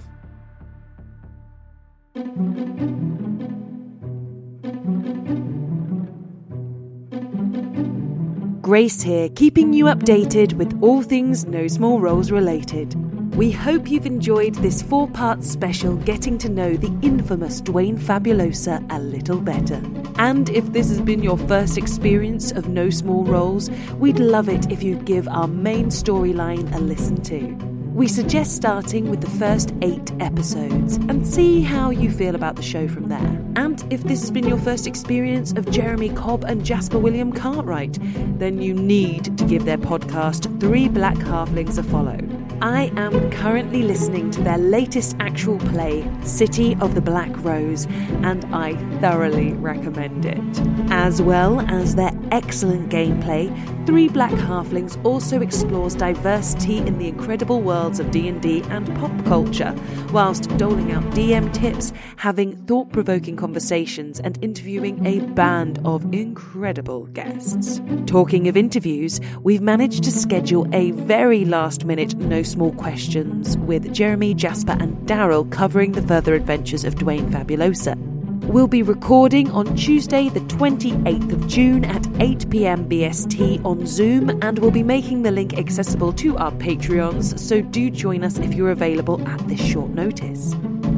Grace here, keeping you updated with all things No Small Roles related. We hope you've enjoyed this 4-part special getting to know the infamous Dwayne Fabulosa a little better. And if this has been your first experience of No Small Roles, we'd love it if you'd give our main storyline a listen to. We suggest starting with the first 8 episodes and see how you feel about the show from there. And if this has been your first experience of Jeremy Cobb and Jasper William Cartwright, then you need to give their podcast 3 Black Halflings a follow. I am currently listening to their latest actual play, City of the Black Rose, and I thoroughly recommend it. As well as their excellent gameplay, 3 Black Halflings also explores diversity in the incredible worlds of D&D and pop culture, whilst doling out DM tips, having thought-provoking conversations, and interviewing a band of incredible guests. Talking of interviews, we've managed to schedule a very last-minute No Small Questions with Jeremy, Jasper and Daryl covering the further adventures of Dwayne Fabulosa. We'll be recording on Tuesday the 28th of June at 8 p.m. BST on Zoom, and we'll be making the link accessible to our Patreons, so do join us if you're available at this short notice.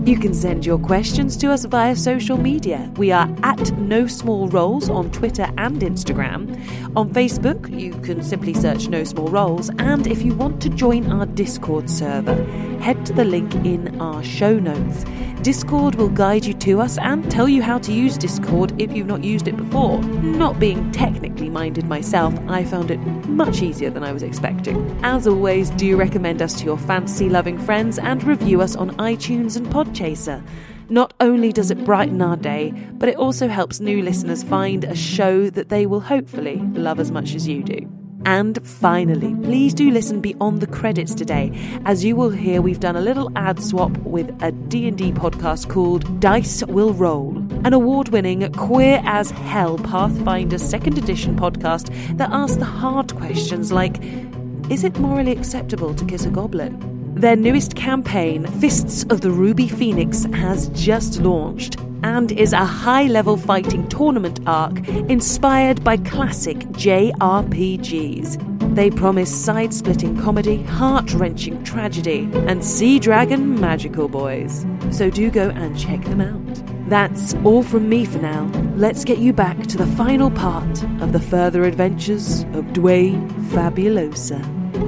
You can send your questions to us via social media. We are at No Small Roles on Twitter and Instagram. On Facebook, you can simply search No Small Roles. And if you want to join our Discord server, head to the link in our show notes. Discord will guide you to us and tell you how to use Discord if you've not used it before. Not being technically minded myself, I found it much easier than I was expecting. As always, do recommend us to your fantasy-loving friends and review us on iTunes and Podchaser. Not only does it brighten our day, but it also helps new listeners find a show that they will hopefully love as much as you do. And finally, please do listen beyond the credits today, as you will hear we've done a little ad swap with a D&D podcast called Dice Will Roll, an award-winning queer as hell Pathfinder 2nd edition podcast that asks the hard questions like, is it morally acceptable to kiss a goblin? Their newest campaign, Fists of the Ruby Phoenix, has just launched and is a high-level fighting tournament arc inspired by classic JRPGs. They promise side-splitting comedy, heart-wrenching tragedy, and sea dragon magical boys. So do go and check them out. That's all from me for now. Let's get you back to the final part of the further adventures of Dwayne Fabulosa.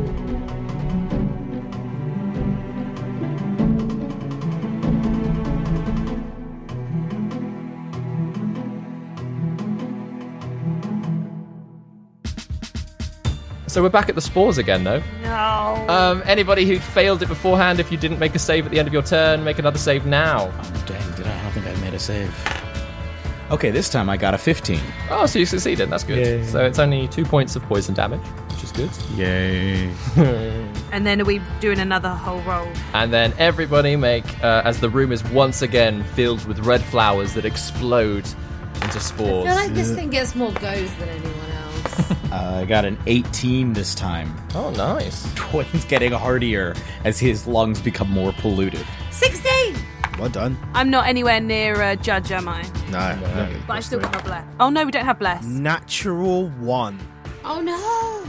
So we're back at the spores again, though. No. Anybody who failed it beforehand, if you didn't make a save at the end of your turn, make another save now. Oh, dang, I don't think I made a save. Okay, this time I got a 15. Oh, so you succeeded. That's good. Yay. So it's only 2 points of poison damage, which is good. Yay. And then are we doing another whole roll? And then everybody make, as the room is once again filled with red flowers that explode into spores. I feel like this thing gets more goes than anyone else. I got an 18 this time. Oh, nice. Dwayne's getting hardier as his lungs become more polluted. 16! Well done. I'm not anywhere near a judge, am I? No. But I still got a bless. Oh no, we don't have bless. Natural 1. Oh no!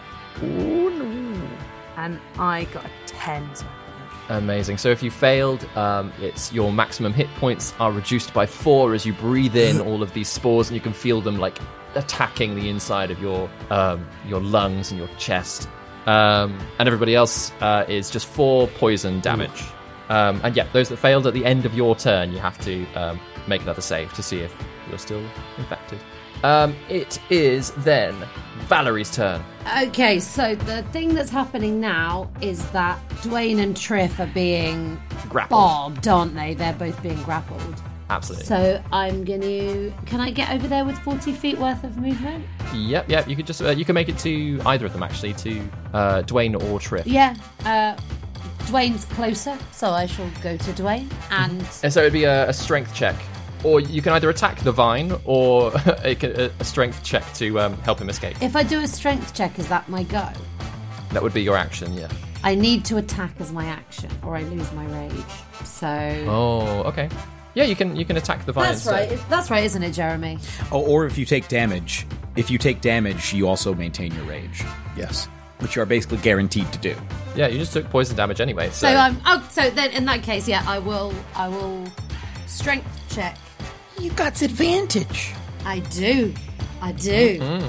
And I got a 10. So Amazing. So if you failed, it's your maximum hit points are reduced by 4 as you breathe in all of these spores, and you can feel them like attacking the inside of your lungs and your chest. And everybody else is just 4 poison damage. And yeah, those that failed at the end of your turn, you have to make another save to see if you're still infected. It is then Valerie's turn. Okay, so the thing that's happening now is that Dwayne and Triff are being Grappled. bobbed, aren't they? They're both being grappled. Absolutely. So I'm going to... Can I get over there with 40 feet worth of movement? Yep. You could just you can make it to either of them actually, to Dwayne or Triff. Yeah. Dwayne's closer, so I shall go to Dwayne. And so it'd be a strength check. Or you can either attack the vine, or a strength check to help him escape. if I do a strength check, is that my go? That would be your action, yeah. I need to attack as my action, or I lose my rage. So... Oh, okay. Yeah, you can attack the vine. That's right. That's right, isn't it, Jeremy? Oh, or if you take damage. If you take damage, you also maintain your rage. Yes. Which you are basically guaranteed to do. Yeah, you just took poison damage anyway. So so then in that case, yeah, I will strength check. You got advantage. I do. Mm-hmm.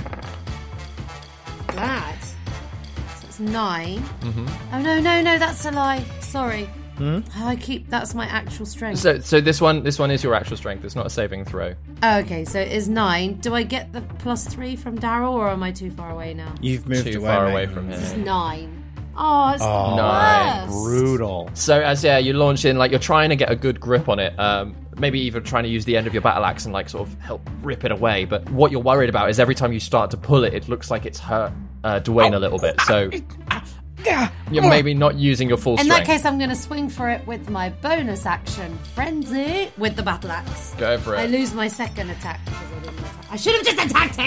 That. So it's 9. Mm-hmm. Oh no, that's a lie. Sorry. That's my actual strength. So this one is your actual strength. It's not a saving throw. Oh, okay, so it is 9. Do I get the +3 from Daryl, or am I too far away now? You've moved Too away, far mate. away from here. It's 9. Oh, it's the Nine. worst. Brutal. So as you launch in, like you're trying to get a good grip on it. Maybe even trying to use the end of your battle axe and like sort of help rip it away. But what you're worried about is every time you start to pull it, it looks like it's hurt Dwayne a little bit. So you're maybe not using your full In strength. that case, I'm going to swing for it with my bonus action, Frenzy, with the battle axe. Go for it. I lose my second attack because I didn't attack. I should have just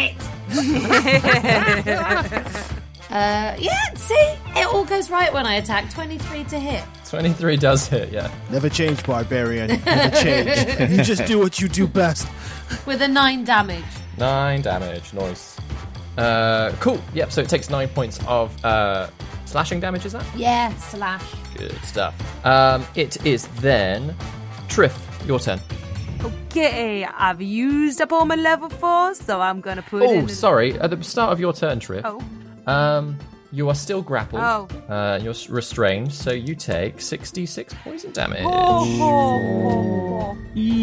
attacked it! Yeah, see? It all goes right when I attack. 23 to hit. 23 does hit, yeah. Never change, barbarian. Never change. You just do what you do best. With a 9 damage. 9 damage, nice. Cool. Yep. So it takes 9 points of slashing damage. Is that? Yeah, slash. Good stuff. It is then Triff, your turn. Okay, I've used up all my level 4, so I'm gonna put in... Oh, sorry. At the start of your turn, Triff. Oh. You are still grappled. Oh. You're restrained, so you take 66 poison damage. Oh.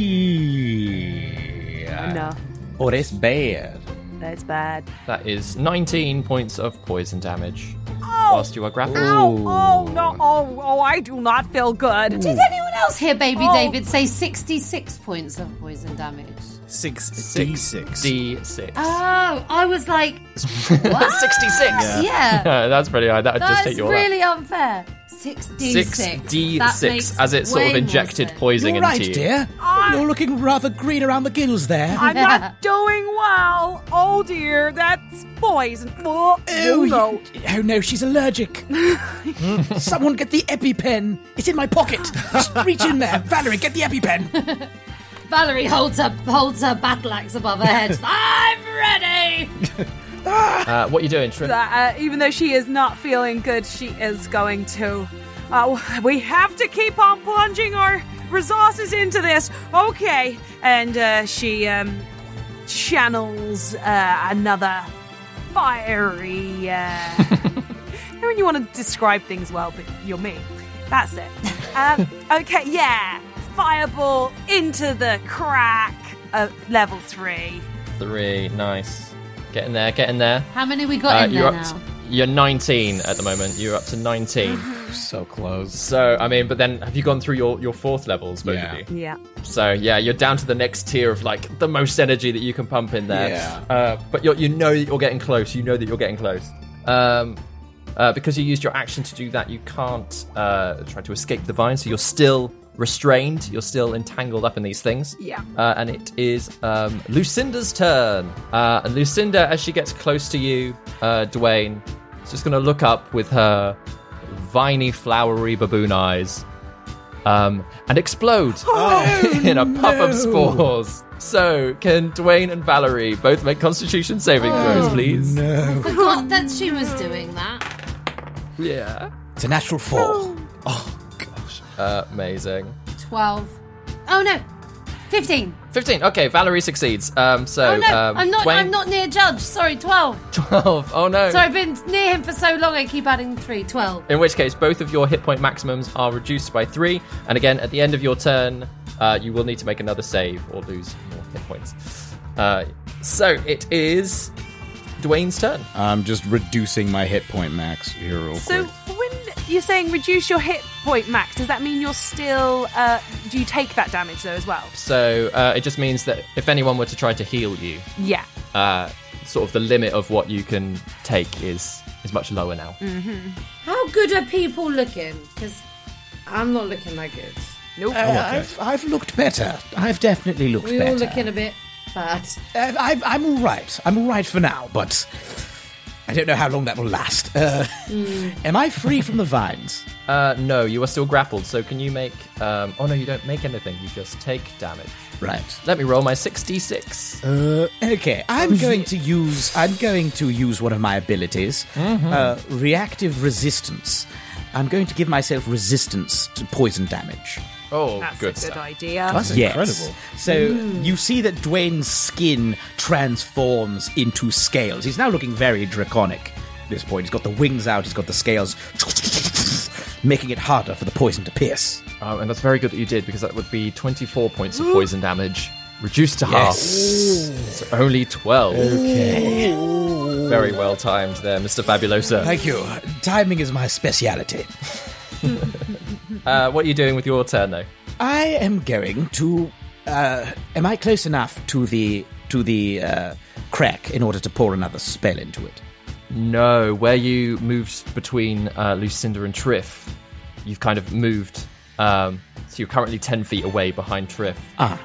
Yeah. No, Oh, that's bad. that's bad. That is 19 points of poison damage Oh. whilst you are grappled. Ow! Oh, no. Oh, I do not feel good. Did anyone else hear Baby David say 66 points of poison damage? 6d6. D6. Oh, I was like, what? 66. Yeah. That's pretty high. That would just That's take you all really out. unfair. 6d6. That 6D6 makes as it sort of way more injected sense. poison You're into right, you. dear. You're looking rather green around the gills there. I'm not doing well. Oh, dear, that's poison. Oh, no. Oh no, she's allergic. Someone get the EpiPen. It's in my pocket. Just reach in there. Valerie, get the EpiPen. Valerie holds her battle axe above her head. I'm ready. What are you doing, Triff? Even though she is not feeling good, she is going to... we have to keep on plunging our resources into this. Okay. And she channels another fiery... when you want to describe things well, but you're me. That's it. Okay, yeah. Fireball into the crack of level 3. 3, nice. Get in there. How many we got in there now? You're 19 at the moment. You're up to 19. So close. So, I mean, but then have you gone through your 4th levels, both of you? Yeah. So, yeah, you're down to the next tier of, like, the most energy that you can pump in there. Yeah. But you know that you're getting close. You know that you're getting close. Because you used your action to do that, you can't try to escape the vine, so you're still restrained. You're still entangled up in these things. Yeah. And it is Lucinda's turn. And Lucinda, as she gets close to you, Dwayne, is just going to look up with her viney, flowery baboon eyes and explode in a puff of spores. So, can Dwayne and Valerie both make Constitution saving throws, please? I forgot that she was doing that. Yeah. It's a natural 4. Oh, gosh. Amazing. 12. Oh, no. 15. 15. Okay, Valerie succeeds. So, Oh, no. I'm Dwayne... not near Judge. Sorry, 12. 12. Oh, no. Sorry, I've been near him for so long, I keep adding 3. 12. In which case, both of your hit point maximums are reduced by 3. And again, at the end of your turn, you will need to make another save or lose more hit points. So, it is Dwayne's turn. I'm just reducing my hit point max here real So quick. when you're saying reduce your hit point max, does that mean you're still... do you take that damage, though, as well? So, it just means that if anyone were to try to heal you, Yeah. sort of the limit of what you can take is much lower now. How good are people looking? Because I'm not looking that good. Nope. I've looked better. I've definitely looked We're better. all looking a bit bad. I'm all right. I'm all right for now, but I don't know how long that will last. Am I free from the vines? No, you are still grappled, so can you make... oh, no, you don't make anything. You just take damage. Right. Let me roll my 6d6. Okay, I'm going to use one of my abilities, reactive resistance. I'm going to give myself resistance to poison damage. Oh, That's good a good stuff. idea. That's incredible. So you see that Dwayne's skin transforms into scales. He's now looking very draconic at this point. He's got the wings out, he's got the scales, making it harder for the poison to pierce. Oh, and that's very good that you did, because that would be 24 points of poison damage, reduced to half. So only 12. Okay. Very well timed there, Mr. Fabulosa. Thank you. Timing is my speciality. What are you doing with your turn, though? I am going to... am I close enough to the crack in order to pour another spell into it? No, where you moved between Lucinda and Triff, you've kind of moved... so you're currently 10 feet away behind Triff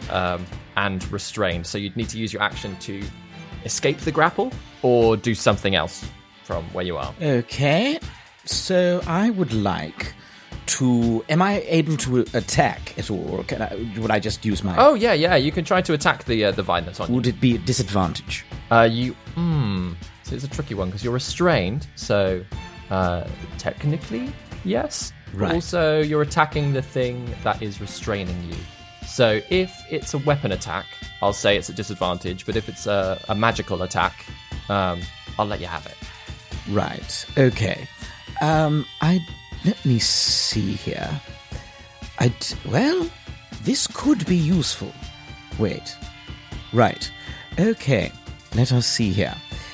and restrained. So you'd need to use your action to escape the grapple or do something else from where you are. Okay. So I would like to... Am I able to attack at all? Or would I just use my... Oh, yeah. You can try to attack the vine that's on you. Would it be a disadvantage? So it's a tricky one because you're restrained. So technically, yes. Right. Also, you're attacking the thing that is restraining you. So if it's a weapon attack, I'll say it's a disadvantage. But if it's a magical attack, I'll let you have it. Right. Okay. Let me see here. Well, this could be useful. Wait. Right. Okay. Let us see here.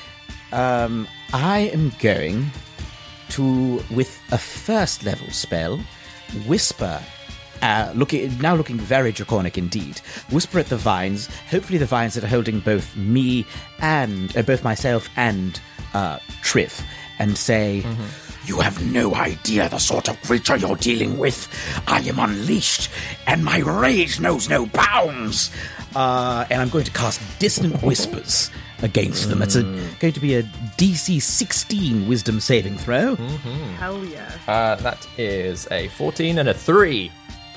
I am going to, with a first level spell, whisper. Looking very draconic indeed. Whisper at the vines. Hopefully, the vines that are holding both me and both myself and Triff, and say, You have no idea the sort of creature you're dealing with. I am unleashed, and my rage knows no bounds. And I'm going to cast Dissonant Whispers against them. It's going to be a DC 16 Wisdom saving throw. Hell yeah. That is a 14 and a 3.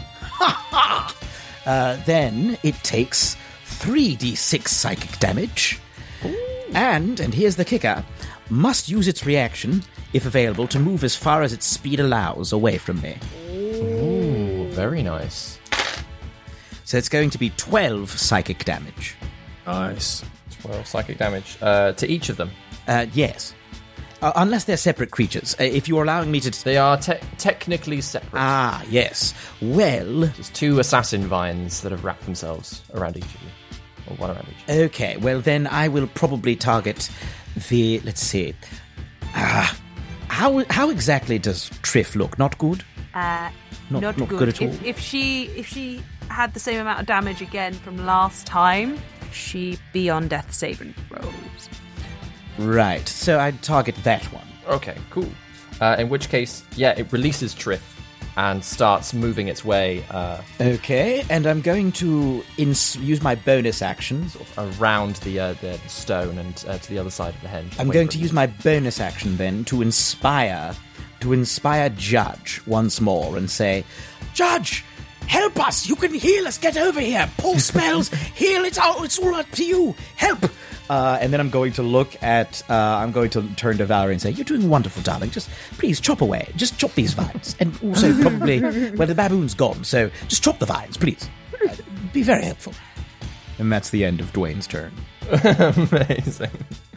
Then it takes 3d6 psychic damage. And here's the kicker, must use its reaction, if available, to move as far as its speed allows away from me. Ooh, very nice. So it's going to be 12 psychic damage. Nice. 12 psychic damage to each of them. Yes. Unless they're separate creatures. If you're allowing me to... They are technically separate. Ah, yes. Well... There's 2 assassin vines that have wrapped themselves around each of you. Or one around each. Okay, well then I will probably target the... Let's see. How exactly does Triff look? Not good? Not good at all. If she had the same amount of damage again from last time, she'd be on death saving throws. Right, so I'd target that one. Okay, cool. In which case, yeah, it releases Triff and starts moving its way. Okay, and I'm going to use my bonus action. Sort of around the stone and to the other side of the henge. I'm going to use my bonus action then to inspire Judge once more and say, Judge, help us! You can heal us! Get over here! Pull spells! Heal! It's all up to you! Help! And then I'm going to I'm going to turn to Valerie and say, you're doing wonderful, darling. Just please chop away. Just chop these vines. And also probably, well, the baboon's gone, so just chop the vines, please. Be very helpful. And that's the end of Dwayne's turn. Amazing.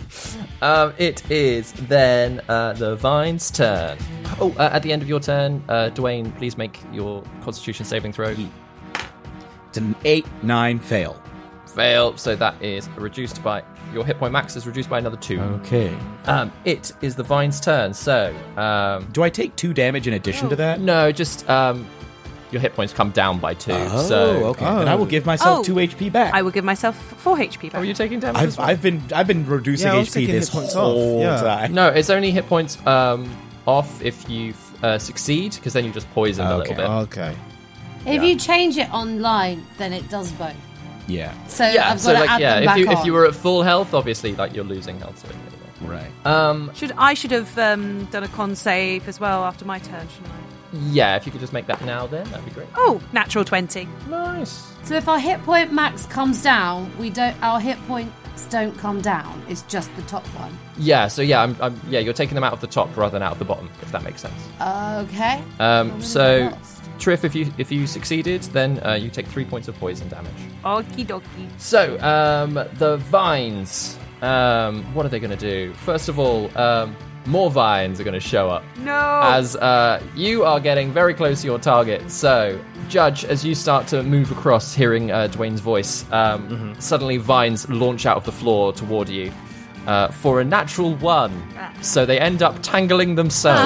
It is then the vine's turn. Oh, at the end of your turn, Dwayne, please make your Constitution saving throw. It's an 8-9 fail. Fail, so that is reduced by... Your hit point max is reduced by another 2. Okay. It is the vine's turn, so... Do I take 2 damage in addition to that? No, just... your hit points come down by 2. Oh, so okay. Then I will give myself 2 HP back. I will give myself 4 HP back. Are you taking damage as well? I've been reducing HP this whole time. No, it's only hit points off if you succeed, because then you just poison a little bit. Okay. If you change it online, then it does both. Yeah. So I've got to add them back if you were at full health, obviously, like, you're losing health to it anyway. Right. I should have done a con save as well after my turn, shouldn't I? Yeah, if you could just make that now, then that'd be great. Oh, natural 20. Nice. So if our hit point max comes down, our hit points don't come down. It's just the top one. Yeah. So yeah, you're taking them out of the top rather than out of the bottom, if that makes sense. Okay. So Triff, if you succeeded, then you take 3 points of poison damage. Okie dokie. So the vines. What are they going to do? First of all, more vines are going to show up. No! As you are getting very close to your target. So, Judge, as you start to move across, hearing Dwayne's voice, suddenly vines launch out of the floor toward you for a natural 1. So they end up tangling themselves.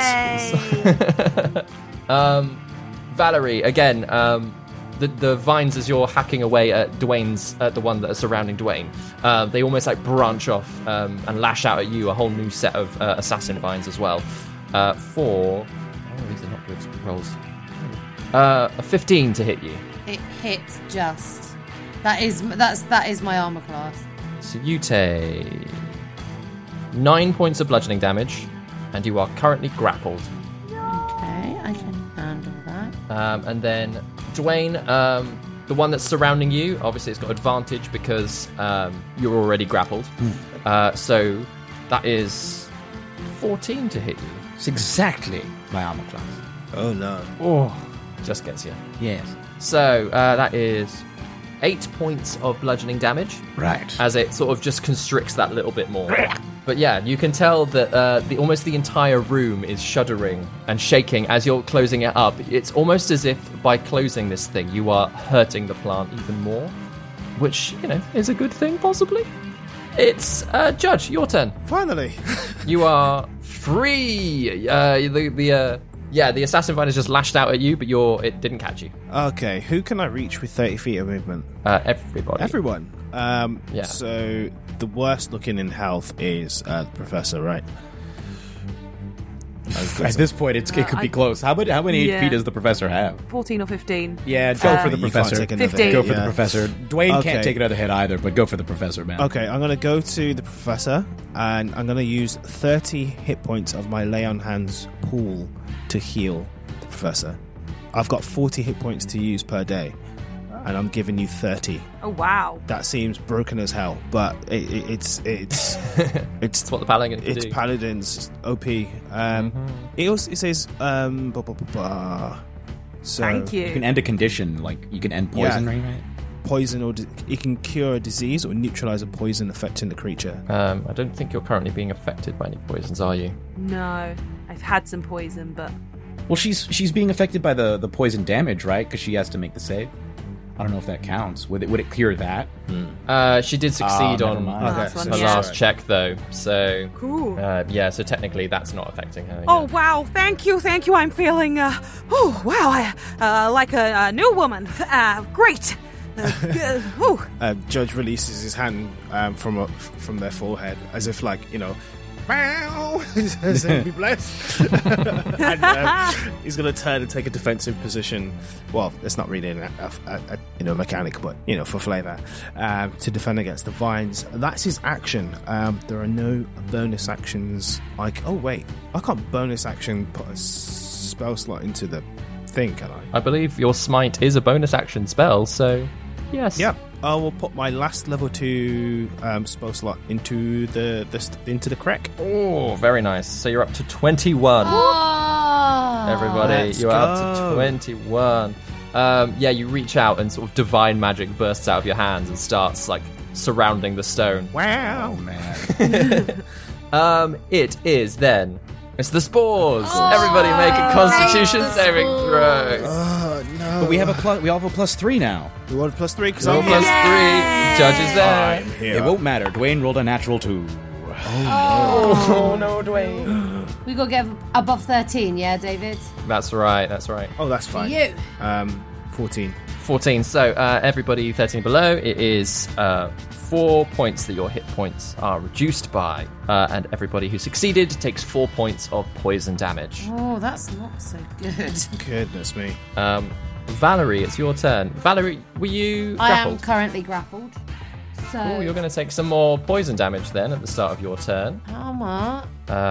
Valerie, again, the vines, as you're hacking away at Dwayne's, the one that are surrounding Dwayne, they almost like branch off and lash out at you, a whole new set of assassin vines as well. These are not good rolls. A 15 to hit you. It hits just. That is my armor class. So you take 9 points of bludgeoning damage, and you are currently grappled. Okay, I can handle that. And then Dwayne, the one that's surrounding you, obviously it's got advantage because you're already grappled. So that is 14 to hit you. It's exactly my armor class. Oh, no. Oh, just gets you. Yes. So that is 8 points of bludgeoning damage. Right. As it sort of just constricts that little bit more. But yeah, you can tell that almost the entire room is shuddering and shaking as you're closing it up. It's almost as if by closing this thing, you are hurting the plant even more, which, is a good thing, possibly. It's Judge, your turn. Finally. You are free. The assassin vine has just lashed out at you, but it didn't catch you. Okay, who can I reach with 30 feet of movement? Everybody. Everyone. Yeah. So the worst looking in health is the professor, right? At this point, it could be close. How many HP does the professor have? 14 or 15. Yeah, go for the professor. 15. Go for the professor. Dwayne can't take another hit either, but go for the professor, man. Okay, I'm going to go to the professor, and I'm going to use 30 hit points of my Lay on Hands pool to heal the professor. I've got 40 hit points to use per day, and I'm giving you 30. Oh, wow. That seems broken as hell, but it's it's what the paladin can do. It's paladin's OP. It says so thank you. You can end a condition, like you can end poison, right? Poison, or it can cure a disease or neutralize a poison affecting the creature. I don't think you're currently being affected by any poisons, are you? No, I've had some poison, but well, she's being affected by the poison damage, right? Because she has to make the save. I don't know if that counts. Would it clear that? She did succeed on her last check, though. So cool. So technically that's not affecting her. Oh wow! Thank you. I'm feeling. I like a new woman. Great. Judge releases his hand from their forehead as if, like, Wow! Be blessed. And he's going to turn and take a defensive position. Well, it's not really a mechanic, but for flavor, to defend against the vines. That's his action. There are no bonus actions. I can't bonus action put a spell slot into the thing, can I? I believe your smite is a bonus action spell, so yes. Yeah. I will put my last level 2 spell slot into the crack. Oh, very nice. So you're up to 21. Oh, everybody, you're up to 21. You reach out and sort of divine magic bursts out of your hands and starts like surrounding the stone. Wow, man. It is then. It's the spores. Everybody make a Constitution saving throw. Oh no! But we all have a +3 now. We want a +3 because I'm here. +3. Judge is there. It won't matter. Dwayne rolled a natural 2. Oh no, Dwayne. We got to get above 13, yeah, David? That's right. Oh, that's fine. For you. 14. So everybody 13 below, it is 4 points that your hit points are reduced by, and everybody who succeeded takes 4 points of poison damage. Oh, that's not so good. Goodness me. Valerie, it's your turn. Valerie, were you grappled? I am currently grappled. So Ooh, you're going to take some more poison damage then at the start of your turn. How much?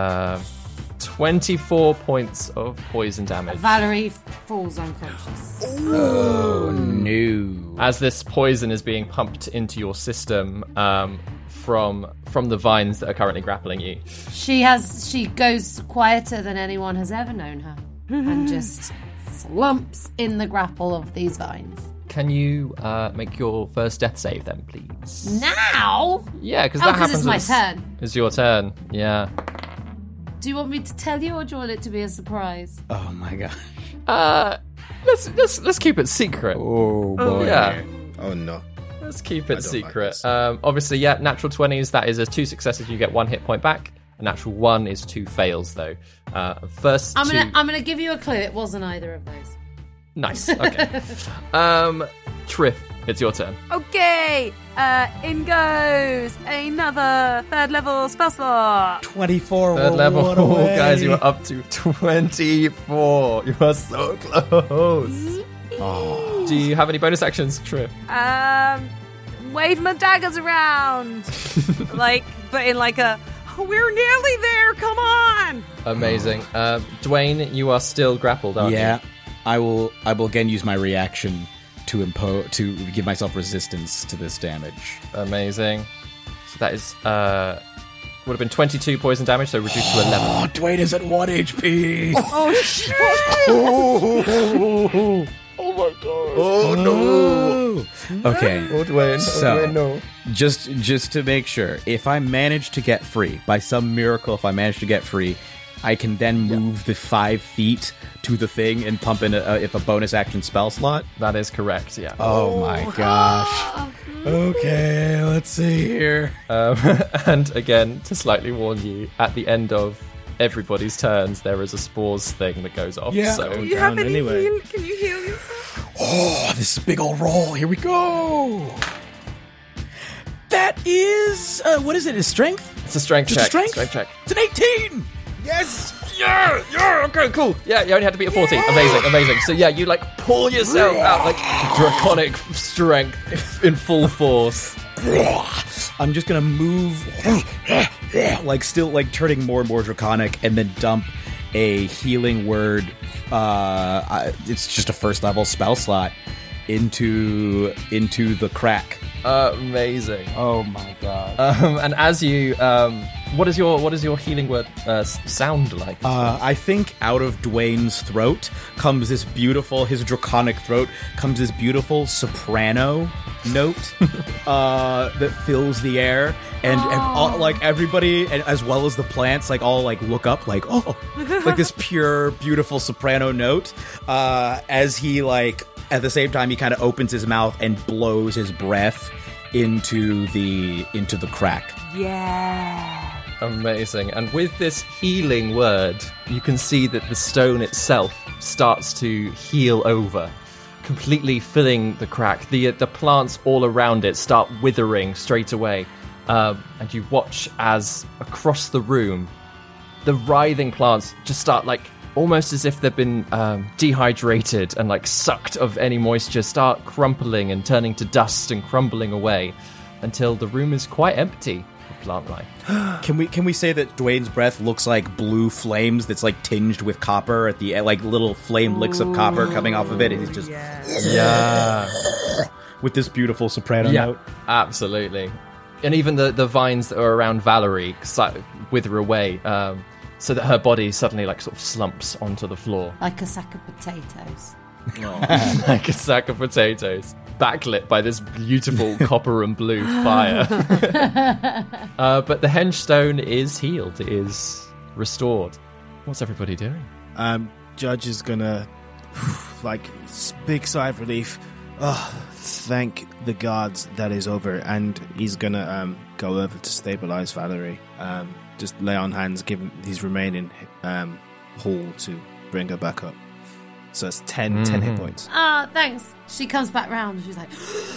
24 points of poison damage. Valerie falls unconscious. Oh no! As this poison is being pumped into your system from the vines that are currently grappling you. She goes quieter than anyone has ever known her, and just slumps in the grapple of these vines. Can you make your first death save then, please? Now? Yeah, because that happens. It's my turn. It's your turn. Yeah. Do you want me to tell you, or do you want it to be a surprise? Oh my gosh. Let's keep it secret. Oh boy. Yeah. Oh no. Let's keep it secret. Obviously, yeah, natural 20s, that is 2 successes, you get 1 hit point back. A natural 1 is 2 fails, though. I'm gonna give you a clue. It wasn't either of those. Nice. Okay. Triff, it's your turn. Okay. In goes another 3rd level spell slot. 24. 3rd level. Guys, you are up to 24. You are so close. Oh. Do you have any bonus actions, Triff? Wave my daggers around. But in like a, we're nearly there, come on. Amazing. Dwayne, you are still grappled, aren't you? Yeah. I will again use my reaction to give myself resistance to this damage. Amazing. So that is would have been 22 poison damage, so reduced to 11. Oh, Dwayne is at 1 HP. Oh, shit! Oh my god. Oh, no. Okay. Oh, Dwayne. So, no. just to make sure, if I manage to get free, by some miracle, if I manage to get free, I can then move the 5 feet to the thing and pump in a bonus action spell slot? That is correct, yeah. Oh my gosh. Okay, let's see here. And again, to slightly warn you, at the end of everybody's turns, there is a spores thing that goes off. Yeah. So. Do you have any anyway. heal? Can you heal yourself? Oh, this is a big old roll. Here we go. That is, what is it? Is strength? It's a strength Just check. a strength? Strength check. It's an 18. Yes! Yeah, okay, cool. Yeah, you only had to beat a 14. Amazing. So yeah, you like pull yourself out like draconic strength in full force. I'm just gonna move, like still like turning more and more draconic, and then dump a healing word. It's just a first level spell slot into the crack. Amazing. Oh my god. And as you, what is your healing word sound like? I think out of Dwayne's throat comes this beautiful, his draconic throat comes this beautiful soprano note that fills the air, and all, like everybody, and as well as the plants, like all like look up, like like this pure, beautiful soprano note. As he like at the same time he kind of opens his mouth and blows his breath into the crack. Yeah. Amazing. And with this healing word, you can see that the stone itself starts to heal over, completely filling the crack. The plants all around it start withering straight away. And you watch as across the room, the writhing plants just start like almost as if they've been dehydrated and like sucked of any moisture, start crumpling and turning to dust and crumbling away until the room is quite empty of plant life. Can we say that Dwayne's breath looks like blue flames that's like tinged with copper at the like little flame licks of copper coming off of it, and he's just with this beautiful soprano note. Absolutely. And even the vines that are around Valerie wither away, so that her body suddenly like sort of slumps onto the floor. Like a sack of potatoes. Like a sack of potatoes, backlit by this beautiful copper and blue fire. But the henge stone is healed, it is restored. What's everybody doing? Judge is gonna, like, big sigh of relief. Oh, thank the gods that is over. And he's gonna go over to stabilize Valerie. Just lay on hands, give him his remaining haul to bring her back up. So it's 10 hit points. Ah, thanks. She comes back round and she's like,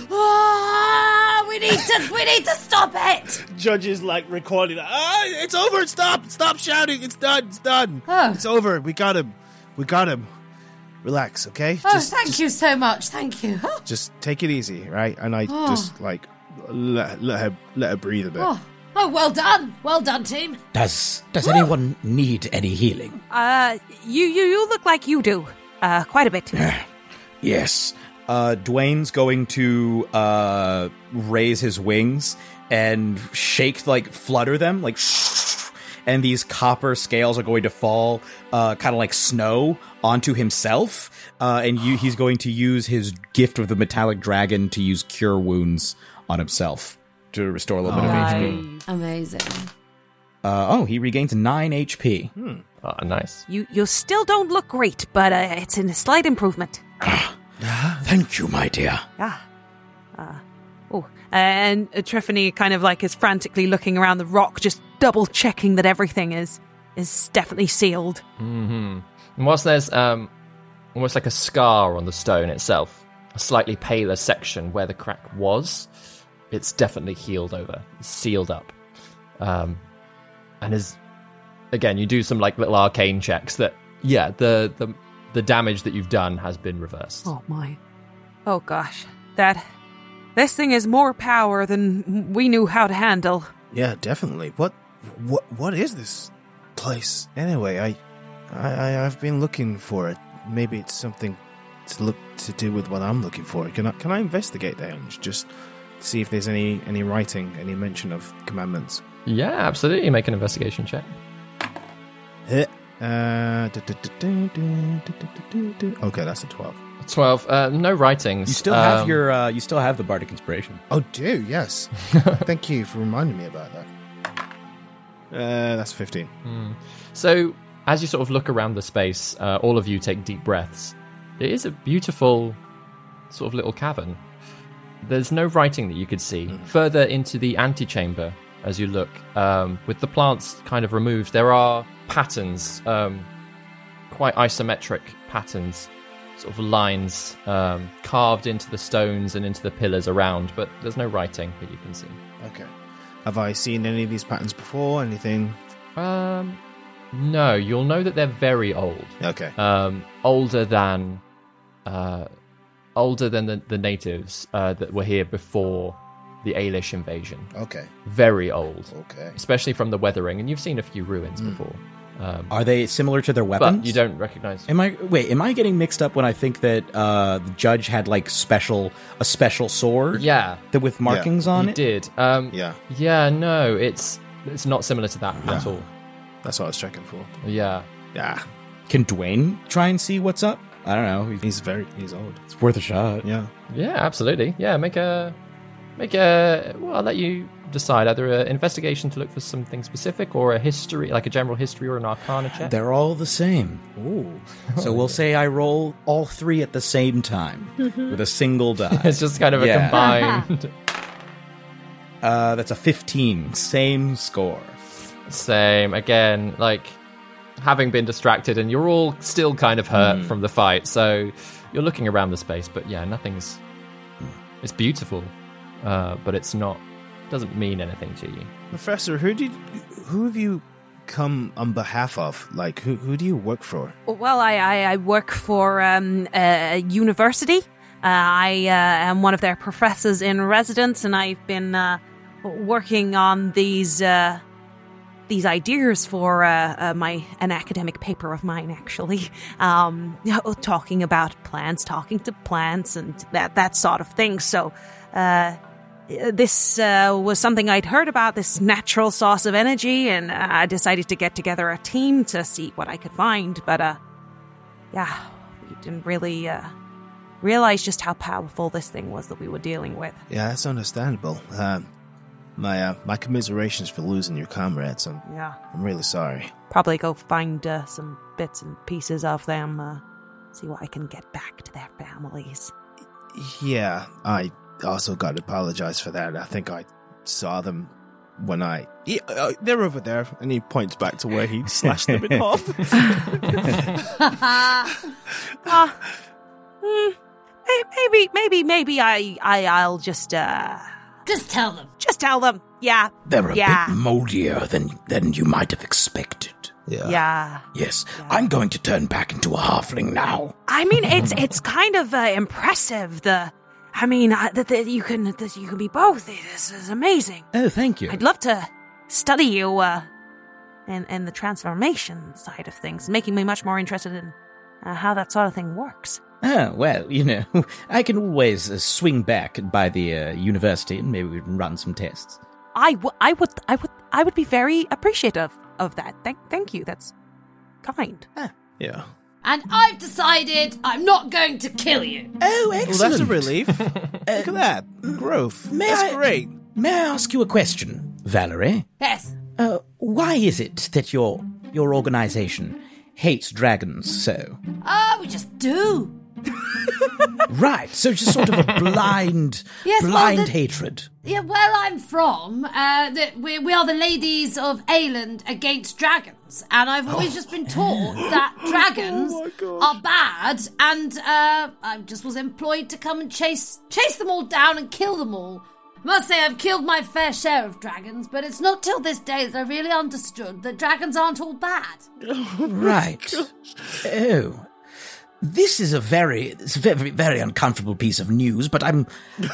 we need to stop it. Judge is like recoiling. It's over. Stop shouting. It's done. Oh. It's over. We got him. Relax, okay? Oh, thank you so much. Thank you. Just take it easy, right? And I just like let her breathe a bit. Oh, well done, team. Does anyone need any healing? You look like you do. Quite a bit. Yes. Dwayne's going to raise his wings and shake, like flutter them, like, and these copper scales are going to fall, kind of like snow, onto himself. And he's going to use his gift of the metallic dragon to use cure wounds on himself to restore a little bit of HP. Amazing. He regains 9 HP. Nice. You still don't look great, but it's in a slight improvement. Thank you, my dear. And Trifany kind of like is frantically looking around the rock, just double checking that everything is definitely sealed. Mm-hmm. And whilst there's almost like a scar on the stone itself, a slightly paler section where the crack was, it's definitely healed over, sealed up. And is, again, you do some like little arcane checks that, the damage that you've done has been reversed. Oh my. Oh gosh. This thing is more power than we knew how to handle. Yeah, definitely. What is this place? Anyway, I've been looking for it. Maybe it's something to do with what I'm looking for. Can I investigate there and just see if there's any writing, any mention of commandments? Yeah, absolutely. Make an investigation check. Hit. Okay, that's a 12. 12. No writings. You still have you still have the bardic inspiration. Oh, do yes. Thank you for reminding me about that. That's 15. So, as you sort of look around the space, all of you take deep breaths. It is a beautiful sort of little cavern. There's no writing that you could see. Further into the antechamber, as you look, with the plants kind of removed, there are patterns, quite isometric patterns, sort of lines carved into the stones and into the pillars around, but there's no writing that you can see. Okay. Have I seen any of these patterns before? Anything? No, you'll know that they're very old. Okay. Older than the natives that were here before the Aelish invasion. Okay. Very old. Okay. Especially from the weathering, and you've seen a few ruins before. Are they similar to their weapons? But you don't recognize. Am I getting mixed up when I think that the judge had like a special sword? Yeah, with markings on it. He did. Yeah. No, it's not similar to that at all. That's what I was checking for. Yeah. Can Dwayne try and see what's up? I don't know. He's old. It's worth a shot. Yeah. Yeah, absolutely. Yeah, make a. Well, I'll let you decide either an investigation to look for something specific or a history, like a general history or an arcana check. They're all the same. Ooh. So we'll say I roll all three at the same time with a single die. It's just kind of a combined. That's a 15. Same score. Same. Again, like having been distracted, and you're all still kind of hurt from the fight. So you're looking around the space, but yeah, nothing's. It's beautiful, but it's not. Doesn't mean anything to you. Professor, who have you come on behalf of? Like, who do you work for? Well, I work for a university. I am one of their professors in residence, and I've been working on these ideas for an academic paper of mine, actually. Talking about plants, talking to plants, and that sort of thing. So, this was something I'd heard about, this natural source of energy, and I decided to get together a team to see what I could find. But, we didn't really realize just how powerful this thing was that we were dealing with. Yeah, that's understandable. My commiserations for losing your comrades. I'm really sorry. Probably go find some bits and pieces of them, see what I can get back to their families. Yeah, I also got to apologize for that. I think I saw them when they're over there, and he points back to where he slashed them in half. Maybe I'll just tell them. Just tell them. Yeah. They're a bit moldier than you might have expected. Yeah. Yes. Yeah. I'm going to turn back into a halfling now. I mean, it's kind of impressive. That you can be both. This is amazing. Oh, thank you. I'd love to study you in the transformation side of things, making me much more interested in how that sort of thing works. Oh, well, I can always swing back by the university and maybe we can run some tests. I would be very appreciative of that. Thank you. That's kind. Yeah. And I've decided I'm not going to kill you. Oh, excellent. Well, that's a relief. Look at that. Growth. That's great. May I ask you a question, Valerie? Yes. Why is it that your organization hates dragons so? We just do. Right, so just sort of a blind hatred. Yeah, where I'm from, we are the ladies of Aeland against dragons, and I've always just been taught that dragons are bad, and I just was employed to come and chase them all down and kill them all. I must say I've killed my fair share of dragons, but it's not till this day that I really understood that dragons aren't all bad. Right. Oh. This is a very, very uncomfortable piece of news, but I'm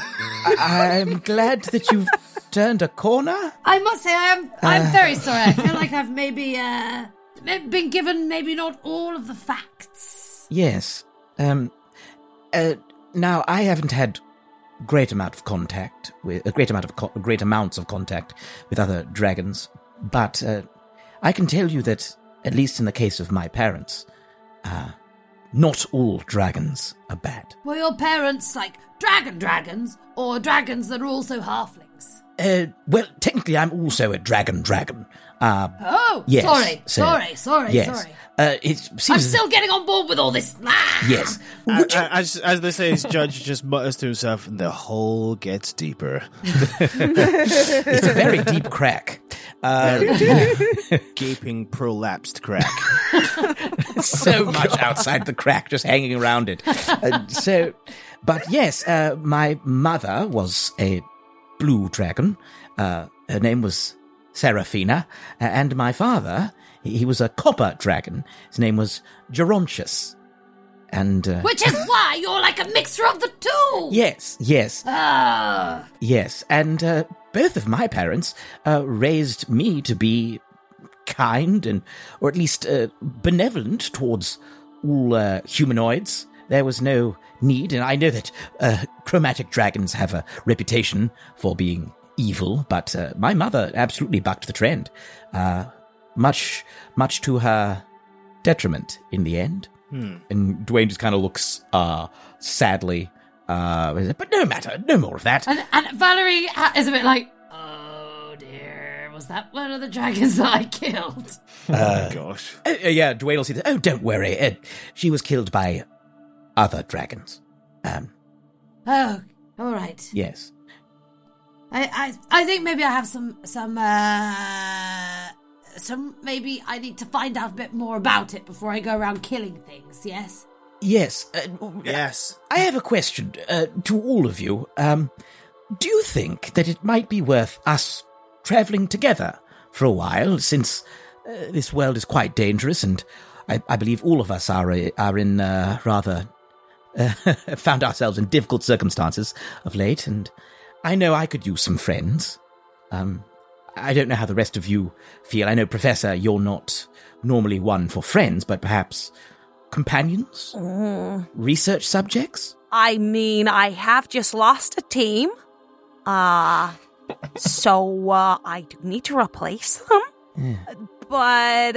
glad that you've turned a corner. I must say I'm very sorry. I feel like I've maybe been given maybe not all of the facts. Yes. Now, I haven't had great amounts of contact with other dragons, but I can tell you that, at least in the case of my parents, not all dragons are bad. Were your parents like dragons, or dragons that are also halflings? Well, technically, I'm also a dragon. Yes, sorry. Yes. It seems I'm still getting on board with all this. Yes. As they say, his judge just mutters to himself, the hole gets deeper. It's a very deep crack. Gaping, prolapsed crack. So much outside the crack, just hanging around it. But yes, my mother was a blue dragon. Her name was Seraphina, and my father, he was a copper dragon. His name was Gerontius. And which is why you're like a mixture of the two. Yes. Yes, and both of my parents raised me to be kind and, or at least benevolent towards all humanoids. There was no need, and I know that chromatic dragons have a reputation for being evil, but my mother absolutely bucked the trend, much to her detriment in the end. And Dwayne just kind of looks sadly, but no matter, no more of that. And Valerie is a bit like, oh dear, was that one of the dragons that I killed? Oh gosh. Yeah, Dwayne will see that. Oh, don't worry, she was killed by other dragons. Oh, all right. Yes. I think maybe I have some maybe I need to find out a bit more about it before I go around killing things, yes? Yes. Yes. I have a question to all of you. Do you think that it might be worth us travelling together for a while, since this world is quite dangerous, and I believe all of us are in rather found ourselves in difficult circumstances of late, and I know I could use some friends. I don't know how the rest of you feel. I know, Professor, you're not normally one for friends, but perhaps companions? Research subjects? I mean, I have just lost a team. So I do need to replace them. Yeah. But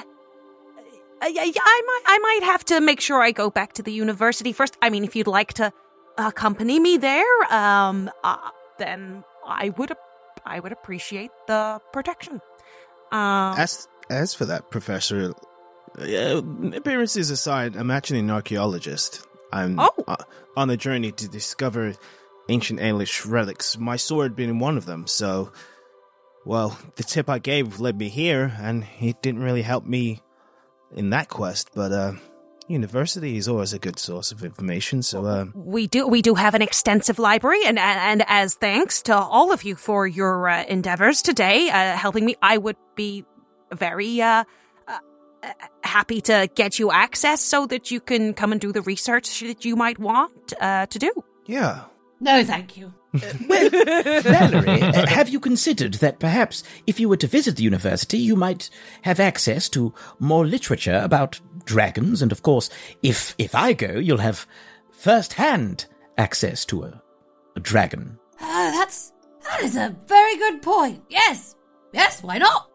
I might have to make sure I go back to the university first. I mean, if you'd like to accompany me there, then I would appreciate the protection. As for that, Professor, appearances aside, I'm actually an archaeologist. I'm on a journey to discover ancient Aelish relics. My sword being one of them, so, well, the tip I gave led me here, and it didn't really help me in that quest, but university is always a good source of information, so we do have an extensive library, and as thanks to all of you for your endeavors today, helping me, I would be very happy to get you access so that you can come and do the research that you might want to do. Yeah. No, thank you. Well, Valerie, have you considered that perhaps if you were to visit the university, you might have access to more literature about dragons, and of course, if I go, you'll have first-hand access to a dragon. That is a very good point. Yes, why not?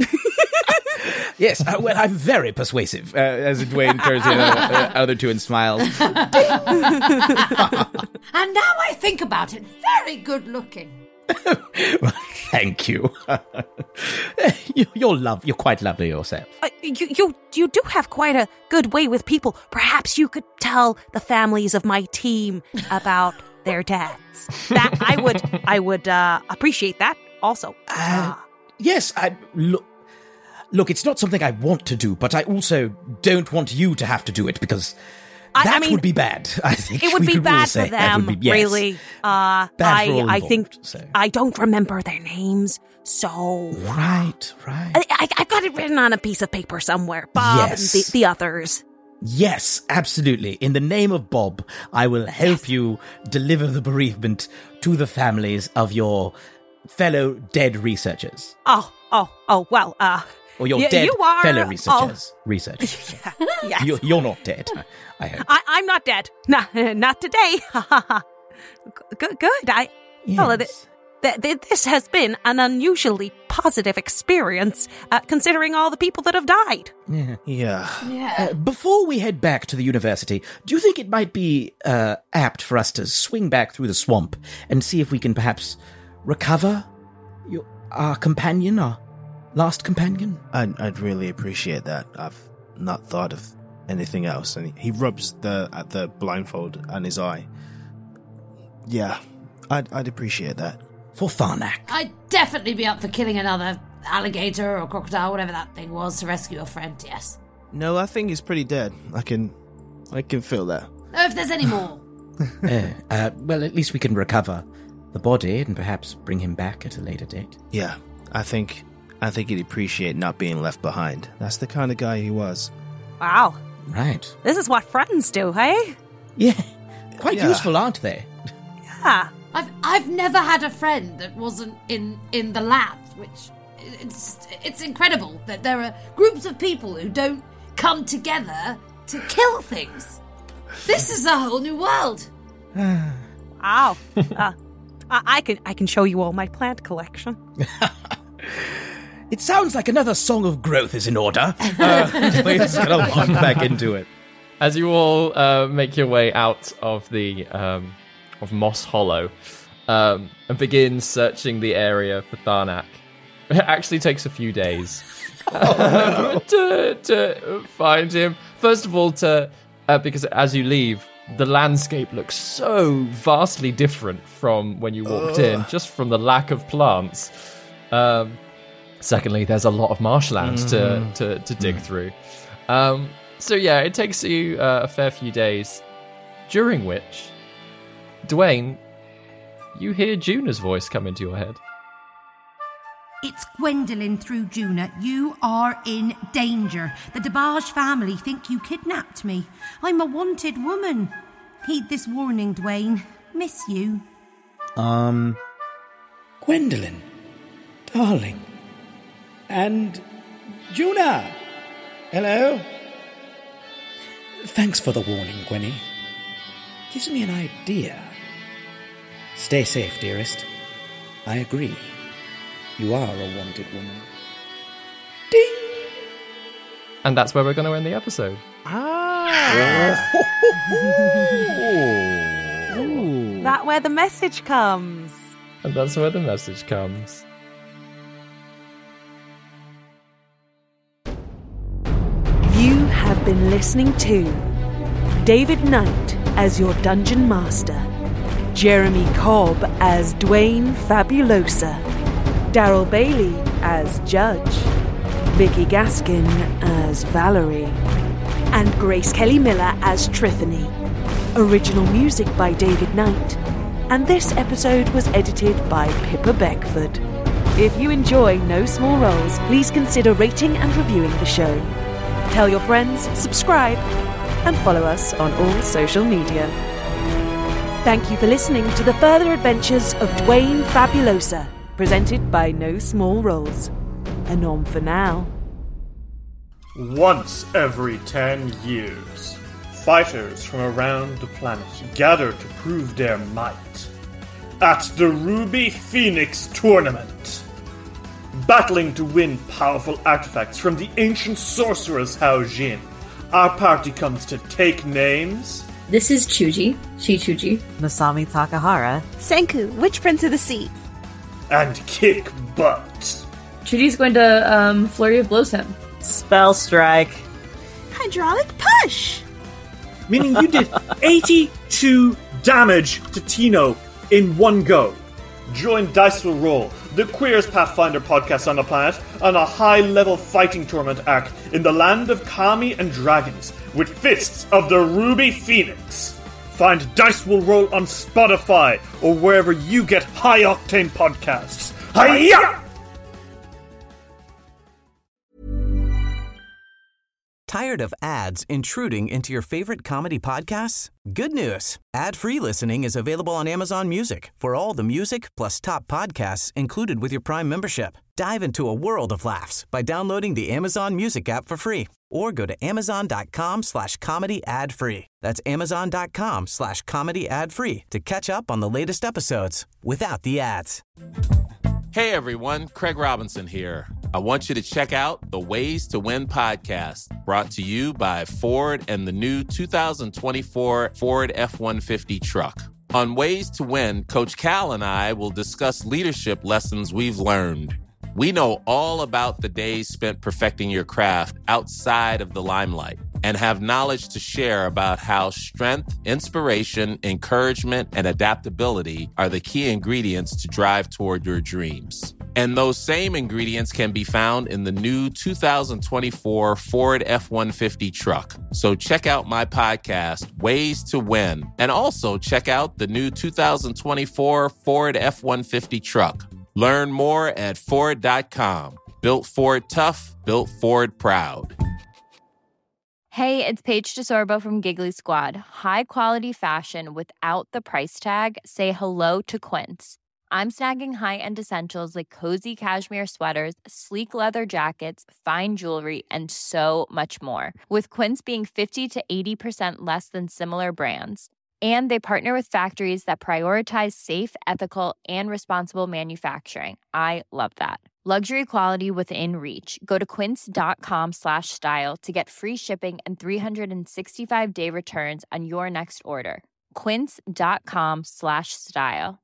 Yes, well, I'm very persuasive, as Dwayne turns to the other two and smiles. And now I think about it, very good looking. Well, thank you. You're quite lovely yourself. You do have quite a good way with people. Perhaps you could tell the families of my team about their dads. That I would appreciate that also. Yes, Look, it's not something I want to do, but I also don't want you to have to do it, because that would be bad. I think it would be bad for them, really. Bad for all involved, I think so. I don't remember their names, so... Right. I've got it written on a piece of paper somewhere. Bob and the others. Yes, absolutely. In the name of Bob, I will help you deliver the bereavement to the families of your fellow dead researchers. Oh, well, or your dead fellow researchers. Yes. You're not dead, I hope. I'm not dead. Not today. Good. Yes. This has been an unusually positive experience, considering all the people that have died. Yeah. Before we head back to the university, do you think it might be apt for us to swing back through the swamp and see if we can perhaps recover our companion, our last companion? I'd really appreciate that. I've not thought of anything else. And he rubs the blindfold on his eye. Yeah, I'd appreciate that. For Tharnak. I'd definitely be up for killing another alligator or crocodile, whatever that thing was, to rescue your friend, yes. No, I think he's pretty dead. I can feel that. Oh, if there's any more. Well, at least we can recover the body and perhaps bring him back at a later date. Yeah, I think he'd appreciate not being left behind. That's the kind of guy he was. Wow. Right. This is what friends do, hey? Yeah. Quite useful, aren't they? Yeah. I've never had a friend that wasn't in the lab, which it's incredible that there are groups of people who don't come together to kill things. This is a whole new world. Wow. I can show you all my plant collection. It sounds like another song of growth is in order. We're gonna walk back into it. As you all make your way out of the of Moss Hollow and begin searching the area for Tharnak, it actually takes a few days to find him. First of all, because as you leave, the landscape looks so vastly different from when you walked in, just from the lack of plants. Secondly, there's a lot of marshlands to dig through. So yeah, it takes you a fair few days, during which, Dwayne, you hear Juna's voice come into your head. It's Gwendolyn through Juna. You are in danger. The DeBarge family think you kidnapped me. I'm a wanted woman. Heed this warning, Dwayne. Miss you. Gwendolyn, darling. And Juna. Hello. Thanks for the warning, Gwenny. Gives me an idea. Stay safe, dearest. I agree. You are a wanted woman. Ding! And that's where we're going to end the episode. That's where the message comes. And that's where the message comes. You have been listening to David Knight as your Dungeon Master, Jeremy Cobb as Dwayne Fabulosa, Daryl Bailey as Judge, Vicky Gaskin as Valerie, and Grace Kelly Miller as Trithony. Original music by David Knight. And this episode was edited by Pippa Beckford. If you enjoy No Small Roles, please consider rating and reviewing the show. Tell your friends, subscribe, and follow us on all social media. Thank you for listening to the further adventures of Dwayne Fabulosa, presented by No Small Roles. Anon for now. Once every 10 years, fighters from around the planet gather to prove their might at the Ruby Phoenix Tournament. Battling to win powerful artifacts from the ancient sorceress Hao Jin, our party comes to take names. This is Chuji, Shichuji, Masami Takahara, Senku, Witch Prince of the Sea, and kick butt. Chuji's going to Flurry of Blows him. Spell Strike, Hydraulic Push. Meaning you did 82 damage to Tino in one go. Join Dice Will Roll, the queerest Pathfinder podcast on the planet, on a high-level fighting tournament arc in the land of Kami and dragons, with fists of the Ruby Phoenix. Find Dice Will Roll on Spotify or wherever you get high-octane podcasts. Hi-ya! Tired of ads intruding into your favorite comedy podcasts? Good news. Ad-free listening is available on Amazon Music for all the music plus top podcasts included with your Prime membership. Dive into a world of laughs by downloading the Amazon Music app for free or go to amazon.com/comedy ad free. That's amazon.com/comedy ad free to catch up on the latest episodes without the ads. Hey everyone, Craig Robinson here. I want you to check out the Ways to Win podcast, brought to you by Ford and the new 2024 Ford F-150 truck. On Ways to Win, Coach Cal and I will discuss leadership lessons we've learned. We know all about the days spent perfecting your craft outside of the limelight and have knowledge to share about how strength, inspiration, encouragement, and adaptability are the key ingredients to drive toward your dreams. And those same ingredients can be found in the new 2024 Ford F-150 truck. So check out my podcast, Ways to Win, and also check out the new 2024 Ford F-150 truck. Learn more at Ford.com. Built Ford tough, built Ford proud. Hey, it's Paige DeSorbo from Giggly Squad. High quality fashion without the price tag. Say hello to Quince. I'm snagging high-end essentials like cozy cashmere sweaters, sleek leather jackets, fine jewelry, and so much more. With Quince being 50 to 80% less than similar brands. And they partner with factories that prioritize safe, ethical, and responsible manufacturing. I love that. Luxury quality within reach. Go to quince.com/style to get free shipping and 365-day returns on your next order. Quince.com/style.